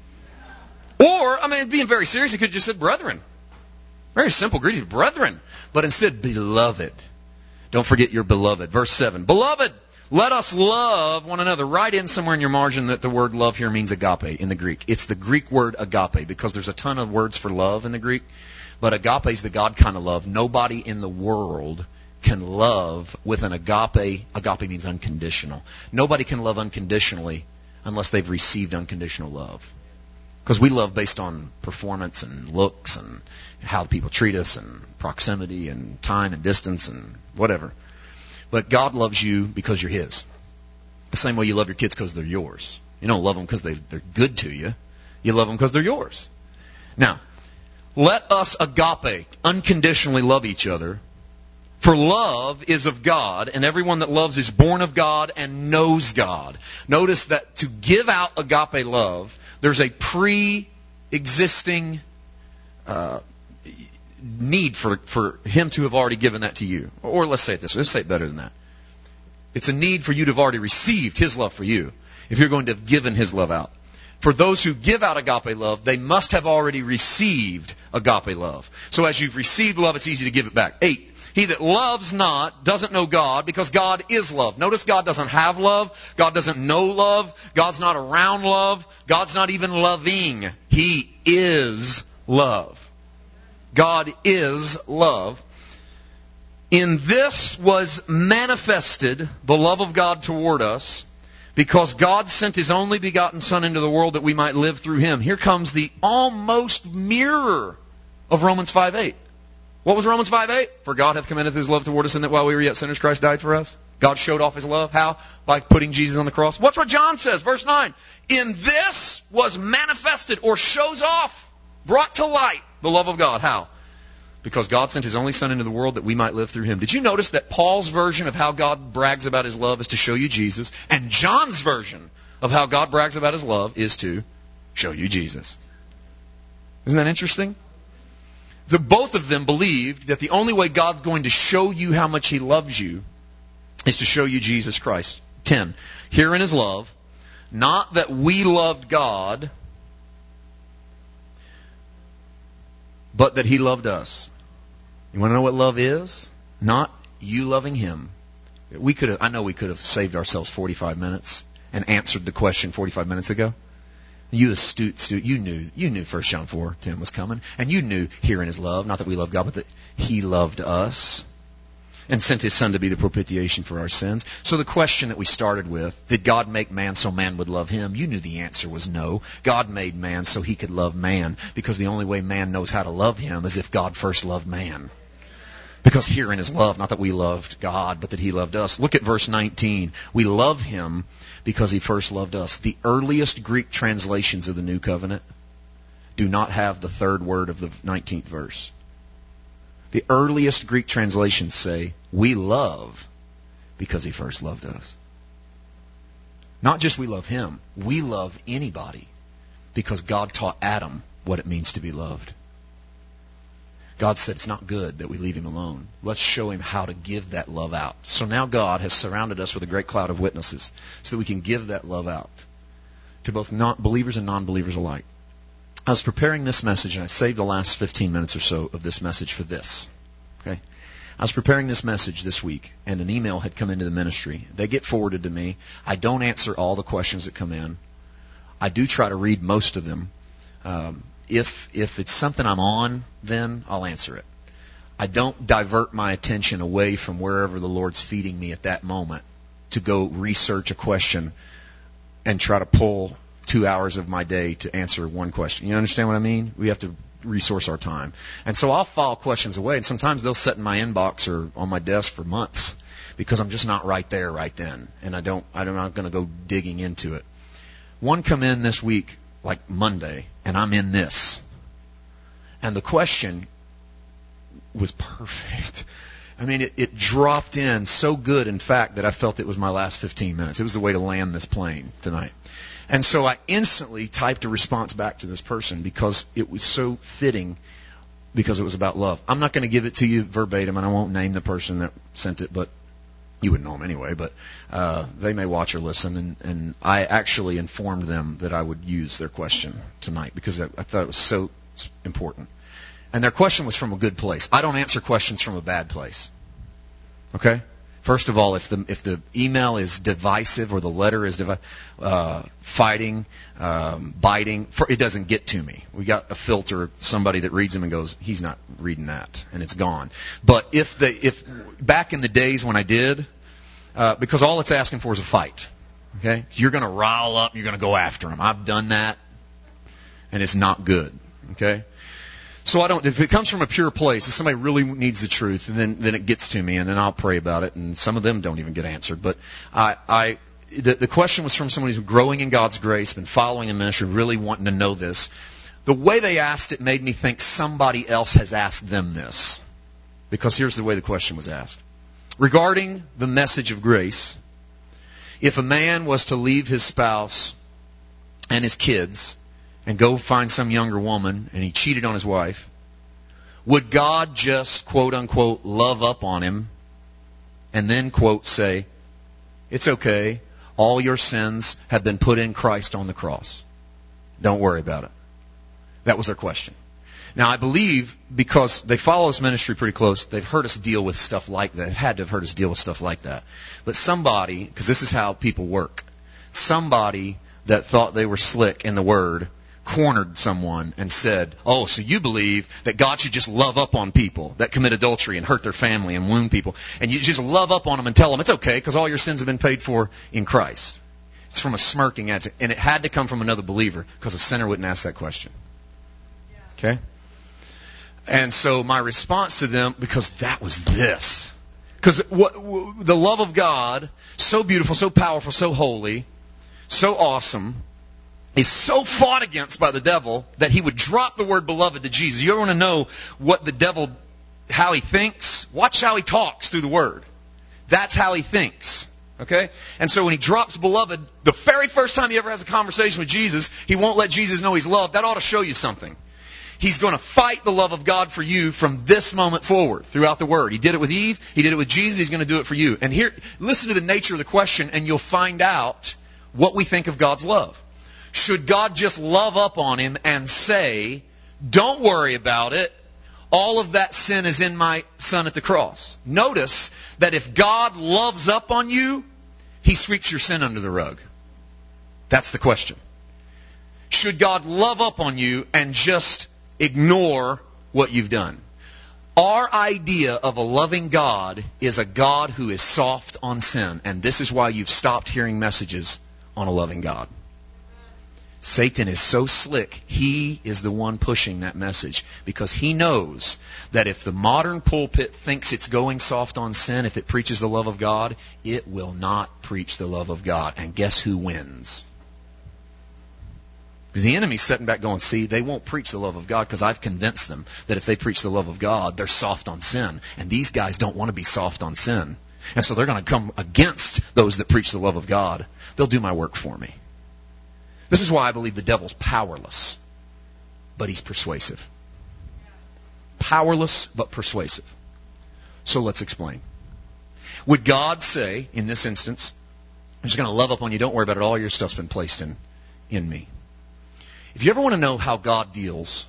Or, being very serious, He could have just said brethren. Very simple greeting, brethren. But instead, beloved. Don't forget your beloved. Verse 7. "Beloved, let us love one another." Write in somewhere in your margin that the word love here means agape in the Greek. It's the Greek word agape, because there's a ton of words for love in the Greek. But agape is the God kind of love. Nobody in the world can love with an agape. Agape means unconditional. Nobody can love unconditionally unless they've received unconditional love. Because we love based on performance and looks and how people treat us and proximity and time and distance and whatever. But God loves you because you're His. The same way you love your kids because they're yours. You don't love them because they're good to you. You love them because they're yours. Now, let us agape, unconditionally love each other. For love is of God, and everyone that loves is born of God and knows God. Notice that to give out agape love, there's a existing need for Him to have already given that to you. Or let's say it this way. Let's say it better than that. It's a need for you to have already received His love for you, if you're going to have given His love out. For those who give out agape love, they must have already received agape love. So as you've received love, it's easy to give it back. 8. He that loves not doesn't know God, because God is love. Notice God doesn't have love. God doesn't know love. God's not around love. God's not even loving. He is love. God is love. In this was manifested the love of God toward us, because God sent His only begotten Son into the world that we might live through Him. Here comes the almost mirror of Romans 5:8. What was Romans 5:8? For God hath commended His love toward us, in that while we were yet sinners, Christ died for us. God showed off His love. How? By putting Jesus on the cross. What's what John says? Verse 9. In this was manifested, or shows off, brought to light, the love of God. How? Because God sent His only Son into the world that we might live through Him. Did you notice that Paul's version of how God brags about His love is to show you Jesus, and John's version of how God brags about His love is to show you Jesus? Isn't that interesting? Both of them believed that the only way God's going to show you how much He loves you is to show you Jesus Christ. 10. Herein is love, not that we loved God, but that He loved us. You want to know what love is? Not you loving Him. I know we could have saved ourselves 45 minutes and answered the question 45 minutes ago. You astute student, you knew 1 John 4:10 was coming, and you knew herein is love, not that we love God, but that He loved us and sent His Son to be the propitiation for our sins. So the question that we started with, did God make man so man would love Him? You knew the answer was no. God made man so He could love man, because the only way man knows how to love Him is if God first loved man. Because herein is love, not that we loved God, but that He loved us. Look at verse 19. We love Him because He first loved us. The earliest Greek translations of the New Covenant do not have the third word of the 19th verse. The earliest Greek translations say, we love because He first loved us. Not just we love Him, we love anybody because God taught Adam what it means to be loved. God said it's not good that we leave Him alone. Let's show Him how to give that love out. So now God has surrounded us with a great cloud of witnesses so that we can give that love out to both believers and non-believers alike. I was preparing this message, and I saved the last 15 minutes or so of this message for this. Okay? I was preparing this message this week, and an email had come into the ministry. They get forwarded to me. I don't answer all the questions that come in. I do try to read most of them. If it's something I'm on, then I'll answer it. I don't divert my attention away from wherever the Lord's feeding me at that moment to go research a question and try to pull 2 hours of my day to answer one question. You understand what I mean? We have to resource our time. And so I'll file questions away, and sometimes they'll sit in my inbox or on my desk for months because I'm just not right there right then, and I'm not going to go digging into it. One come in this week, like Monday, and I'm in this. And the question was perfect. I mean, it dropped in so good, in fact, that I felt it was my last 15 minutes. It was the way to land this plane tonight. And so I instantly typed a response back to this person because it was so fitting, because it was about love. I'm not going to give it to you verbatim, and I won't name the person that sent it, but you would know them anyway, but they may watch or listen, and I actually informed them that I would use their question tonight because I thought it was so important. And their question was from a good place. I don't answer questions from a bad place. Okay? First of all, if the email is divisive or the letter is fighting, biting, it doesn't get to me. We got a filter, somebody that reads them and goes, he's not reading that, and it's gone. But if back in the days when I did, because all it's asking for is a fight. Okay? You're going to rile up, you're going to go after them. I've done that, and it's not good. Okay? So if it comes from a pure place, if somebody really needs the truth, then it gets to me, and then I'll pray about it, and some of them don't even get answered. But the question was from somebody who's growing in God's grace, been following in ministry, really wanting to know this. The way they asked it made me think somebody else has asked them this. Because here's the way the question was asked. Regarding the message of grace, if a man was to leave his spouse and his kids and go find some younger woman and he cheated on his wife, would God just, quote unquote, love up on him and then, quote, say, it's okay, all your sins have been put in Christ on the cross. Don't worry about it. That was their question. Now, I believe because they follow this ministry pretty close, they've heard us deal with stuff like that. They've had to have heard us deal with stuff like that. But somebody, because this is how people work, somebody that thought they were slick in the Word cornered someone and said, oh, so you believe that God should just love up on people that commit adultery and hurt their family and wound people, and you just love up on them and tell them it's okay because all your sins have been paid for in Christ. It's from a smirking attitude. And it had to come from another believer because a sinner wouldn't ask that question. Okay? And so my response to them, because that was this. Because the love of God, so beautiful, so powerful, so holy, so awesome, is so fought against by the devil that he would drop the word beloved to Jesus. You ever want to know what the devil, how he thinks? Watch how he talks through the word. That's how he thinks. Okay? And so when he drops beloved, the very first time he ever has a conversation with Jesus, he won't let Jesus know he's loved. That ought to show you something. He's going to fight the love of God for you from this moment forward throughout the Word. He did it with Eve. He did it with Jesus. He's going to do it for you. And here, listen to the nature of the question and you'll find out what we think of God's love. Should God just love up on him and say, don't worry about it, all of that sin is in my Son at the cross? Notice that if God loves up on you, He sweeps your sin under the rug. That's the question. Should God love up on you and just ignore what you've done? Our idea of a loving God is a God who is soft on sin. And this is why you've stopped hearing messages on a loving God. Satan is so slick, he is the one pushing that message. Because he knows that if the modern pulpit thinks it's going soft on sin, if it preaches the love of God, it will not preach the love of God. And guess who wins? Because the enemy's sitting back going, see, they won't preach the love of God because I've convinced them that if they preach the love of God, they're soft on sin. And these guys don't want to be soft on sin. And so they're going to come against those that preach the love of God. They'll do my work for me. This is why I believe the devil's powerless, but he's persuasive. Powerless, but persuasive. So let's explain. Would God say, in this instance, I'm just going to love up on you, don't worry about it, all your stuff's been placed in me. If you ever want to know how God deals,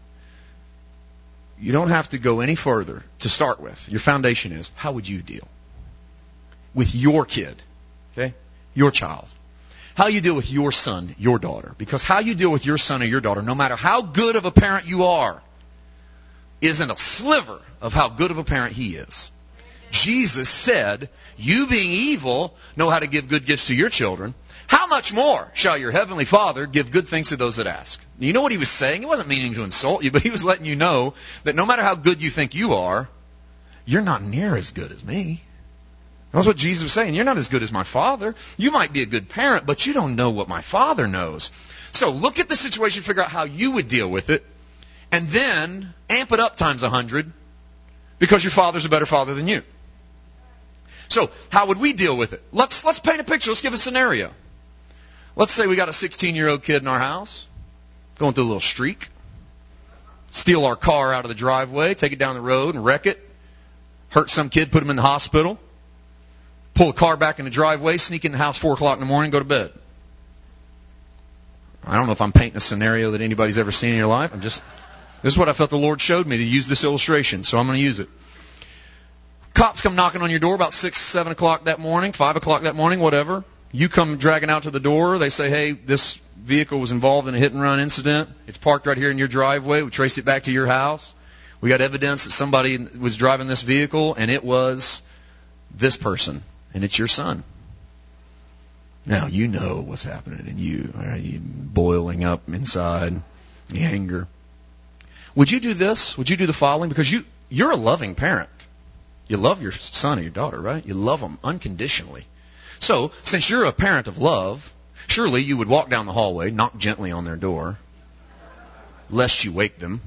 you don't have to go any further to start with. Your foundation is, how would you deal with your kid, okay? Your child. How you deal with your son, your daughter. Because how you deal with your son or your daughter, no matter how good of a parent you are, isn't a sliver of how good of a parent he is. Jesus said, you being evil know how to give good gifts to your children. How much more shall your heavenly Father give good things to those that ask? You know what he was saying? He wasn't meaning to insult you, but he was letting you know that no matter how good you think you are, you're not near as good as me. That's what Jesus was saying. You're not as good as my Father. You might be a good parent, but you don't know what my Father knows. So look at the situation, figure out how you would deal with it, and then amp it up times 100 because your Father's a better Father than you. So how would we deal with it? Let's paint a picture. Let's give a scenario. Let's say we got a 16-year-old kid in our house, going through a little streak, steal our car out of the driveway, take it down the road and wreck it, hurt some kid, put him in the hospital, pull the car back in the driveway, sneak in the house 4 o'clock in the morning, go to bed. I don't know if I'm painting a scenario that anybody's ever seen in your life. This is what I felt the Lord showed me to use this illustration, so I'm going to use it. Cops come knocking on your door about 6, 7 o'clock that morning, 5 o'clock that morning, whatever. You come dragging out to the door. They say, hey, this vehicle was involved in a hit-and-run incident. It's parked right here in your driveway. We traced it back to your house. We got evidence that somebody was driving this vehicle, and it was this person, and it's your son. Now, you know what's happening in you. Right? You boiling up inside, the anger. Would you do this? Would you do the following? Because you're a loving parent. You love your son or your daughter, right? You love them unconditionally. So, since you're a parent of love, surely you would walk down the hallway, knock gently on their door, lest you wake them.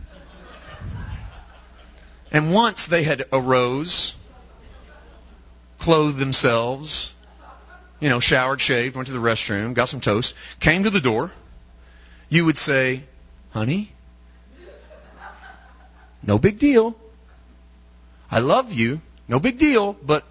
And once they had arose, clothed themselves, showered, shaved, went to the restroom, got some toast, came to the door, you would say, honey, no big deal. I love you. No big deal. But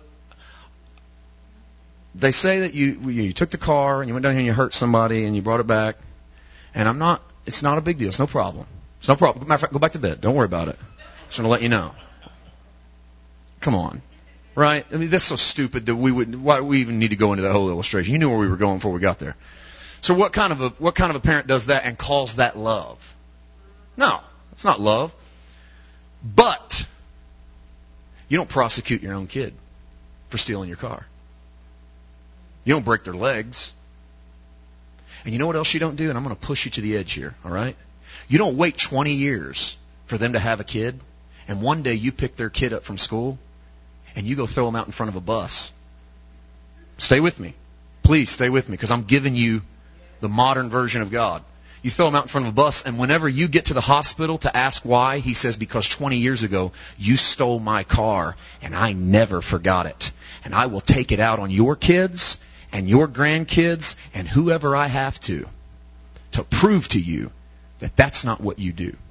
they say that you took the car and you went down here and you hurt somebody and you brought it back. And it's not a big deal. It's no problem. It's no problem. Matter of fact, go back to bed. Don't worry about it. Just want to let you know. Come on. Right? I mean, that's so stupid that why do we even need to go into that whole illustration? You knew where we were going before we got there. So what kind of a parent does that and calls that love? No, it's not love. But you don't prosecute your own kid for stealing your car. You don't break their legs. And you know what else you don't do? And I'm going to push you to the edge here, all right? You don't wait 20 years for them to have a kid, and one day you pick their kid up from school, and you go throw them out in front of a bus. Stay with me. Please stay with me, because I'm giving you the modern version of God. You throw them out in front of a bus, and whenever you get to the hospital to ask why, he says, because 20 years ago, you stole my car, and I never forgot it. And I will take it out on your kids and your grandkids and whoever I have to prove to you that that's not what you do.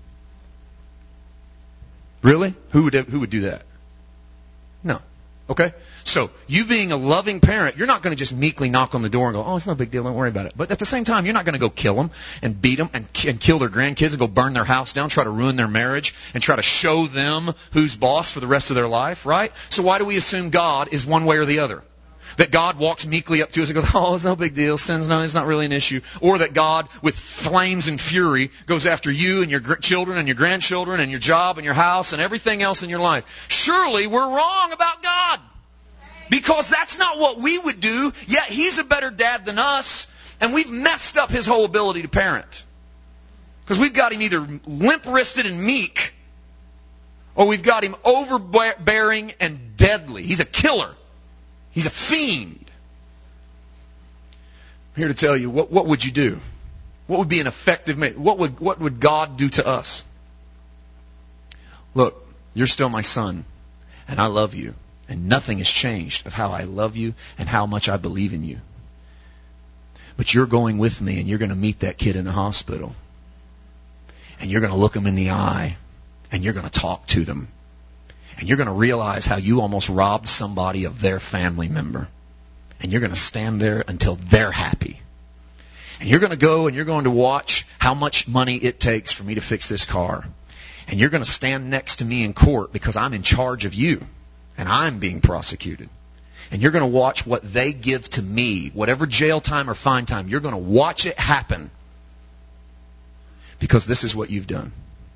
Really? Who would do that? No. Okay? So, you being a loving parent, you're not going to just meekly knock on the door and go, oh, it's no big deal, don't worry about it. But at the same time, you're not going to go kill them and beat them and kill their grandkids and go burn their house down, try to ruin their marriage, and try to show them who's boss for the rest of their life, right? So why do we assume God is one way or the other? That God walks meekly up to us and goes, oh, it's no big deal, it's not really an issue. Or that God, with flames and fury, goes after you and your children and your grandchildren and your job and your house and everything else in your life. Surely we're wrong about God. Because that's not what we would do, yet He's a better dad than us, and we've messed up His whole ability to parent. Because we've got Him either limp-wristed and meek, or we've got Him overbearing and deadly. He's a killer. He's a fiend. I'm here to tell you, what would you do? What would be an effective mate? What would God do to us? Look, you're still my son, and I love you. And nothing has changed of how I love you and how much I believe in you. But you're going with me and you're going to meet that kid in the hospital. And you're going to look them in the eye and you're going to talk to them. And you're going to realize how you almost robbed somebody of their family member. And you're going to stand there until they're happy. And you're going to go and you're going to watch how much money it takes for me to fix this car. And you're going to stand next to me in court because I'm in charge of you. And I'm being prosecuted. And you're going to watch what they give to me, whatever jail time or fine time, you're going to watch it happen. Because this is what you've done.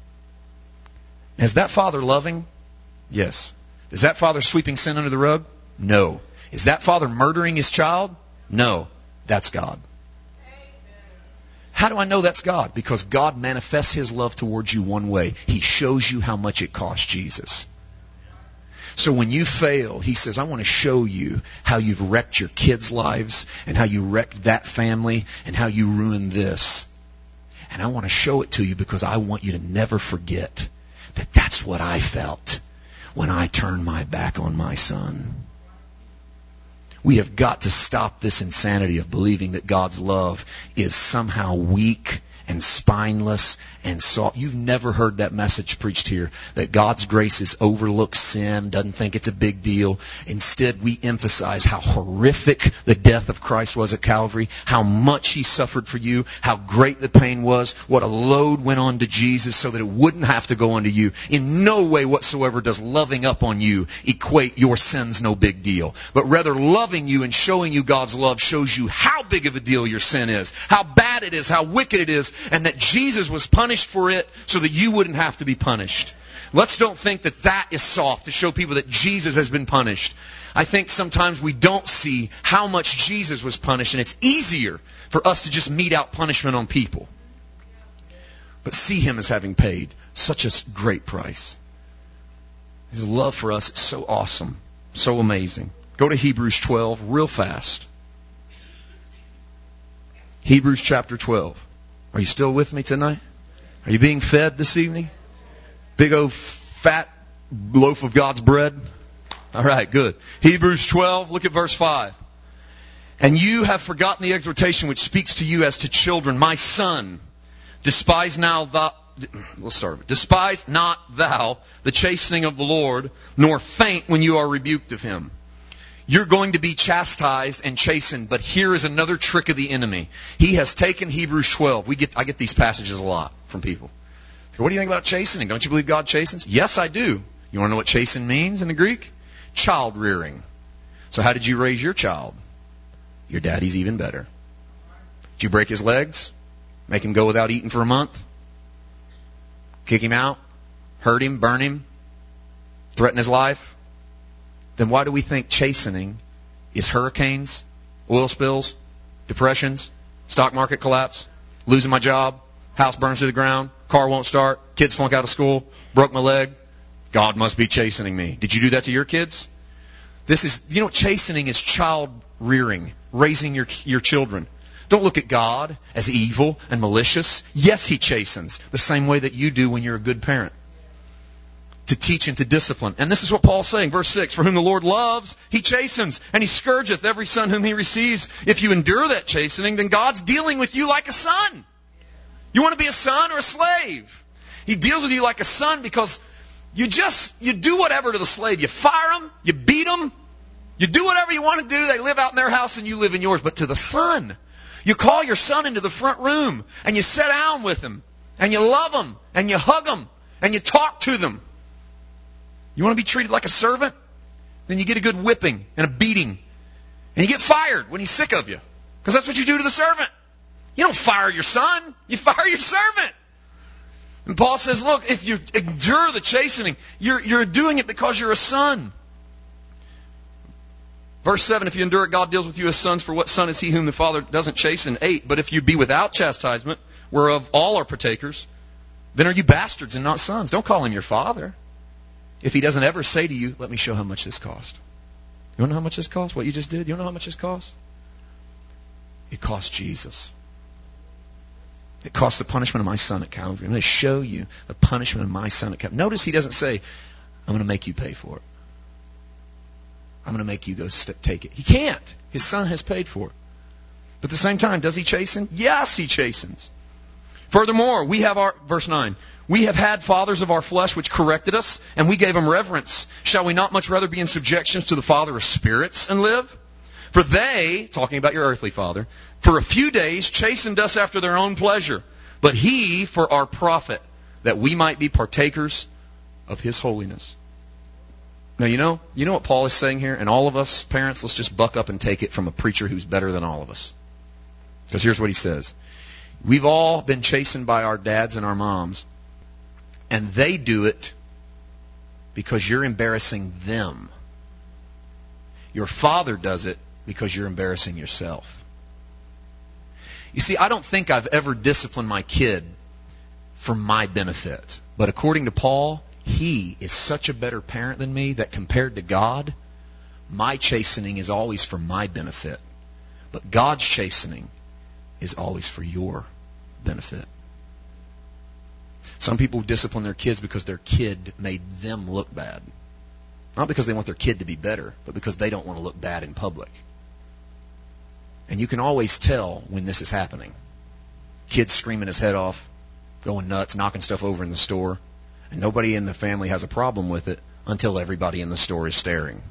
Is that father loving? Yes. Is that father sweeping sin under the rug? No. Is that father murdering his child? No. That's God. How do I know that's God? Because God manifests His love towards you one way. He shows you how much it cost Jesus. So when you fail, He says, I want to show you how you've wrecked your kids' lives and how you wrecked that family and how you ruined this. And I want to show it to you because I want you to never forget that that's what I felt when I turned my back on my son. We have got to stop this insanity of believing that God's love is somehow weak and spineless and soft. You've never heard that message preached here, that God's grace is overlooks sin, doesn't think it's a big deal. Instead, we emphasize how horrific the death of Christ was at Calvary, how much He suffered for you, how great the pain was, what a load went on to Jesus so that it wouldn't have to go onto you. In no way whatsoever does loving up on you equate your sins no big deal. But rather, loving you and showing you God's love shows you how big of a deal your sin is, how bad it is, how wicked it is, and that Jesus was punished for it so that you wouldn't have to be punished. Let's don't think that that is soft to show people that Jesus has been punished. I think sometimes we don't see how much Jesus was punished, and it's easier for us to just mete out punishment on people. But see Him as having paid such a great price. His love for us is so awesome, so amazing. Go to Hebrews 12 real fast. Hebrews chapter 12. Are you still with me tonight? Are you being fed this evening? Big old fat loaf of God's bread? All right, good. Hebrews 12, look at verse 5. And you have forgotten the exhortation which speaks to you as to children. My son, Despise not thou the chastening of the Lord, nor faint when you are rebuked of him. You're going to be chastised and chastened, but here is another trick of the enemy. He has taken Hebrews 12. I get these passages a lot from people. What do you think about chastening? Don't you believe God chastens? Yes, I do. You want to know what chasten means in the Greek? Child rearing. So how did you raise your child? Your daddy's even better. Did you break his legs? Make him go without eating for a month? Kick him out? Hurt him? Burn him? Threaten his life? Then why do we think chastening is hurricanes, oil spills, depressions, stock market collapse, losing my job, house burns to the ground, car won't start, kids flunk out of school, broke my leg? God must be chastening me. Did you do that to your kids? Chastening is child rearing, raising your children. Don't look at God as evil and malicious. Yes, He chastens the same way that you do when you're a good parent. To teach and to discipline. And this is what Paul's saying, verse 6, for whom the Lord loves, He chastens, and He scourgeth every son whom He receives. If you endure that chastening, then God's dealing with you like a son. You want to be a son or a slave? He deals with you like a son because you do whatever to the slave. You fire them, you beat them, you do whatever you want to do. They live out in their house and you live in yours. But to the son, you call your son into the front room and you sit down with him and you love him and you hug him and you talk to them. You want to be treated like a servant? Then you get a good whipping and a beating. And you get fired when he's sick of you. Because that's what you do to the servant. You don't fire your son. You fire your servant. And Paul says, look, if you endure the chastening, you're doing it because you're a son. Verse 7, if you endure it, God deals with you as sons. For what son is he whom the Father doesn't chasten? 8, but if you be without chastisement, whereof all are partakers, then are you bastards and not sons. Don't call him your father. If he doesn't ever say to you, let me show how much this cost. You want to know how much this cost? What you just did? You want to know how much this cost? It cost Jesus. It cost the punishment of my son at Calvary. I'm going to show you the punishment of my son at Calvary. Notice he doesn't say, I'm going to make you pay for it. I'm going to make you go take it. He can't. His son has paid for it. But at the same time, does he chasten? Yes, he chastens. Furthermore, we have verse 9, we have had fathers of our flesh which corrected us, and we gave them reverence. Shall we not much rather be in subjection to the Father of spirits and live? For they, talking about your earthly father, for a few days chastened us after their own pleasure, but he for our profit, that we might be partakers of his holiness. Now, you know what Paul is saying here? And all of us parents, let's just buck up and take it from a preacher who's better than all of us. Because here's what he says. We've all been chastened by our dads and our moms, and they do it because you're embarrassing them. Your father does it because you're embarrassing yourself. You see, I don't think I've ever disciplined my kid for my benefit. But according to Paul, he is such a better parent than me that compared to God, my chastening is always for my benefit. But God's chastening is always for your benefit. Some people discipline their kids because their kid made them look bad. Not because they want their kid to be better, but because they don't want to look bad in public. And you can always tell when this is happening. Kid's screaming his head off, going nuts, knocking stuff over in the store. And nobody in the family has a problem with it until everybody in the store is staring.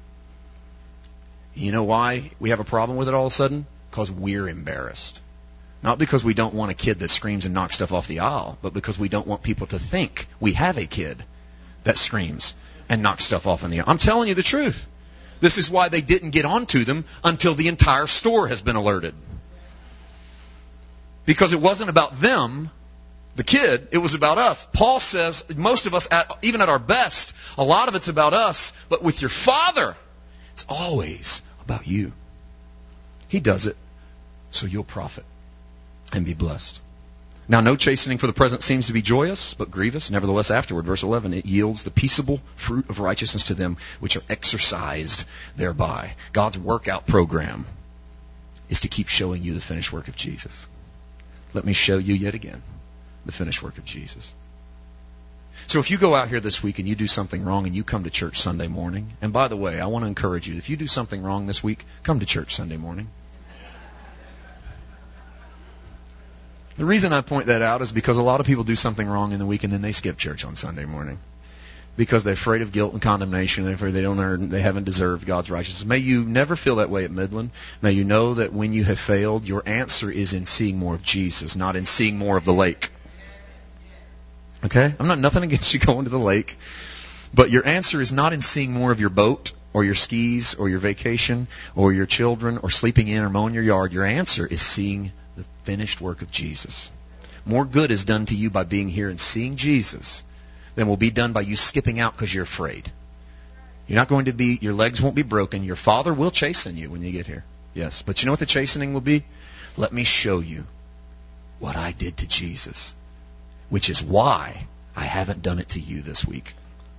You know why we have a problem with it all of a sudden? Because we're embarrassed. Not because we don't want a kid that screams and knocks stuff off the aisle, but because we don't want people to think we have a kid that screams and knocks stuff off in the aisle. I'm telling you the truth. This is why they didn't get onto them until the entire store has been alerted. Because it wasn't about them, the kid, it was about us. Paul says most of us, even at our best, a lot of it's about us. But with your Father, it's always about you. He does it so you'll profit and be blessed. Now, no chastening for the present seems to be joyous, but grievous. Nevertheless, afterward, verse 11, it yields the peaceable fruit of righteousness to them which are exercised thereby. God's workout program is to keep showing you the finished work of Jesus. Let me show you yet again the finished work of Jesus. So if you go out here this week and you do something wrong and you come to church Sunday morning, and by the way, I want to encourage you, if you do something wrong this week, come to church Sunday morning. The reason I point that out is because a lot of people do something wrong in the week and then they skip church on Sunday morning because they're afraid of guilt and condemnation. They're afraid they haven't deserved God's righteousness. May you never feel that way at Midland. May you know that when you have failed, your answer is in seeing more of Jesus, not in seeing more of the lake. Okay? I'm not nothing against you going to the lake, but your answer is not in seeing more of your boat or your skis or your vacation or your children or sleeping in or mowing your yard. Your answer is seeing the finished work of Jesus. More good is done to you by being here and seeing Jesus than will be done by you skipping out because you're afraid. You're not going to be, your legs won't be broken. Your Father will chasten you when you get here. Yes, but you know what the chastening will be? Let me show you what I did to Jesus, which is why I haven't done it to you this week.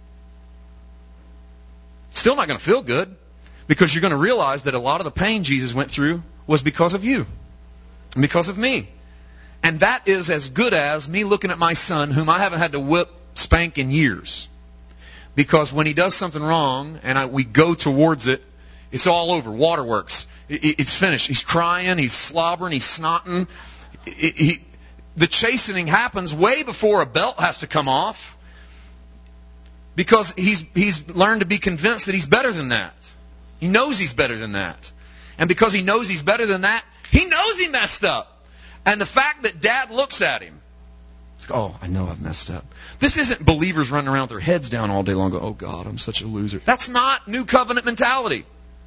Still not going to feel good because you're going to realize that a lot of the pain Jesus went through was because of you and because of me. And that is as good as me looking at my son, whom I haven't had to spank in years. Because when he does something wrong and we go towards it, it's all over. Waterworks. It's finished. He's crying. He's slobbering. He's snotting. The chastening happens way before a belt has to come off. Because he's learned to be convinced that he's better than that. He knows he's better than that. And because he knows he's better than that, he knows he messed up. And the fact that Dad looks at him, it's like, oh, I know I've messed up. This isn't believers running around with their heads down all day long going, oh God, I'm such a loser. That's not New Covenant mentality.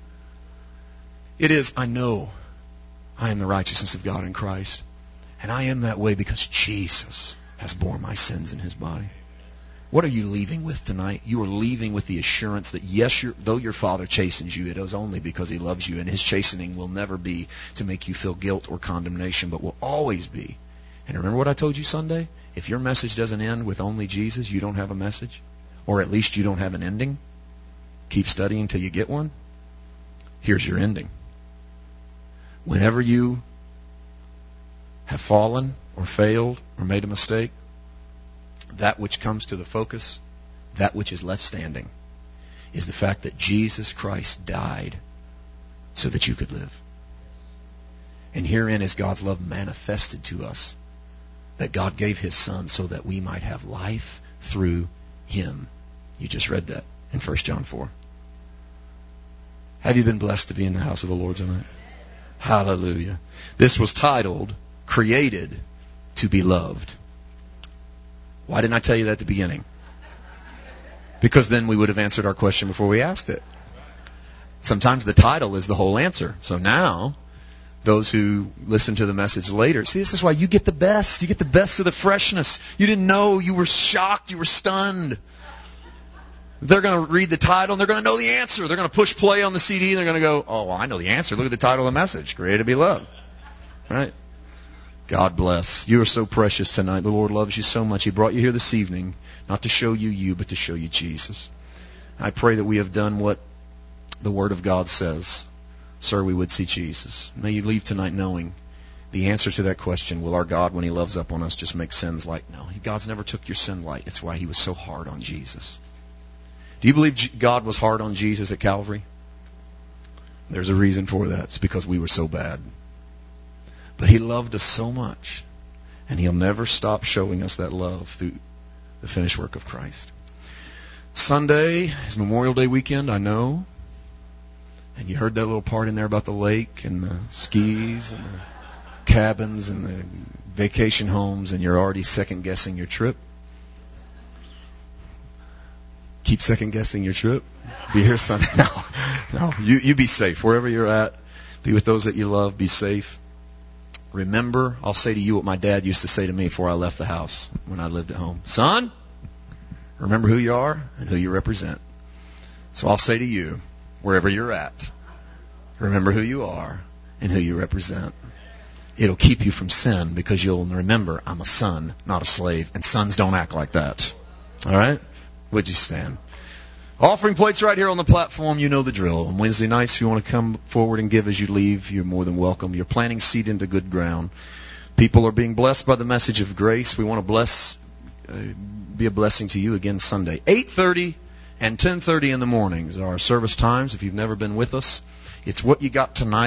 It is, I know I am the righteousness of God in Christ. And I am that way because Jesus has borne my sins in His body. What are you leaving with tonight? You are leaving with the assurance that yes, though your Father chastens you, it is only because He loves you, and His chastening will never be to make you feel guilt or condemnation, but will always be. And remember what I told you Sunday? If your message doesn't end with only Jesus, you don't have a message, or at least you don't have an ending. Keep studying until you get one. Here's your ending. Whenever you have fallen or failed or made a mistake, that which comes to the focus, that which is left standing, is the fact that Jesus Christ died so that you could live. And herein is God's love manifested to us, that God gave His Son so that we might have life through Him. You just read that in 1 John 4. Have you been blessed to be in the house of the Lord tonight? Hallelujah. This was titled, Created to be Loved. Why didn't I tell you that at the beginning? Because then we would have answered our question before we asked it. Sometimes the title is the whole answer. So now, those who listen to the message later, see, this is why you get the best. You get the best of the freshness. You didn't know. You were shocked. You were stunned. They're going to read the title and they're going to know the answer. They're going to push play on the CD and they're going to go, oh, well, I know the answer. Look at the title of the message. Created to be loved. Right? God bless. You are so precious tonight. The Lord loves you so much. He brought you here this evening, not to show you, but to show you Jesus. I pray that we have done what the Word of God says. Sir, we would see Jesus. May you leave tonight knowing the answer to that question, will our God, when He loves up on us, just make sins light? No. God's never took your sin light. It's why He was so hard on Jesus. Do you believe God was hard on Jesus at Calvary? There's a reason for that. It's because we were so bad. But He loved us so much, and He'll never stop showing us that love through the finished work of Christ. Sunday is Memorial Day weekend, I know. And you heard that little part in there about the lake and the skis and the cabins and the vacation homes, and you're already second-guessing your trip. Keep second-guessing your trip. Be here Sunday. No. You be safe. Wherever you're at, be with those that you love. Be safe. Remember, I'll say to you what my dad used to say to me before I left the house when I lived at home. Son, remember who you are and who you represent. So I'll say to you, wherever you're at, remember who you are and who you represent. It'll keep you from sin because you'll remember, I'm a son, not a slave, and sons don't act like that. All right? Would you stand? Offering plates right here on the platform. You know the drill. On Wednesday nights, if you want to come forward and give as you leave, you're more than welcome. You're planting seed into good ground. People are being blessed by the message of grace. We want to be a blessing to you again Sunday. 8:30 and 10:30 in the mornings are our service times. If you've never been with us, it's what you got tonight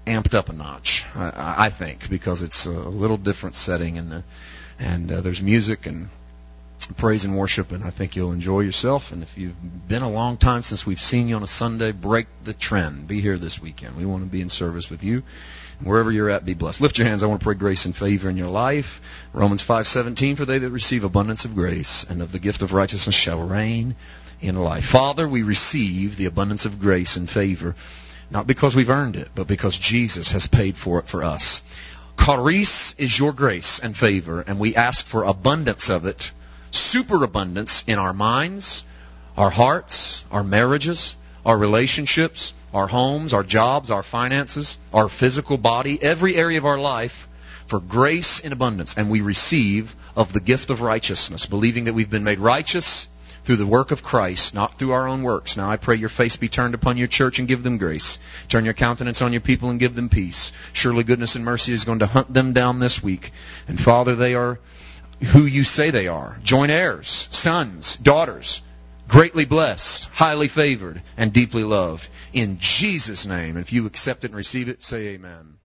amped up a notch, I think, because it's a little different setting, and there's music and praise and worship, and I think you'll enjoy yourself. And if you've been a long time since we've seen you on a Sunday, break the trend. Be here this weekend. We want to be in service with you. Wherever you're at, be blessed. Lift your hands. I want to pray grace and favor in your life. Romans 5:17, for they that receive abundance of grace and of the gift of righteousness shall reign in life. Father, we receive the abundance of grace and favor, not because we've earned it, but because Jesus has paid for it for us. Charis is your grace and favor, and we ask for abundance of it, superabundance in our minds, our hearts, our marriages, our relationships, our homes, our jobs, our finances, our physical body, every area of our life, for grace in abundance. And we receive of the gift of righteousness, believing that we've been made righteous through the work of Christ, not through our own works. Now I pray your face be turned upon your church and give them grace. Turn your countenance on your people and give them peace. Surely goodness and mercy is going to hunt them down this week. And Father, they are who you say they are. Joint heirs, sons, daughters, greatly blessed, highly favored, and deeply loved. In Jesus' name. If you accept it and receive it, say amen.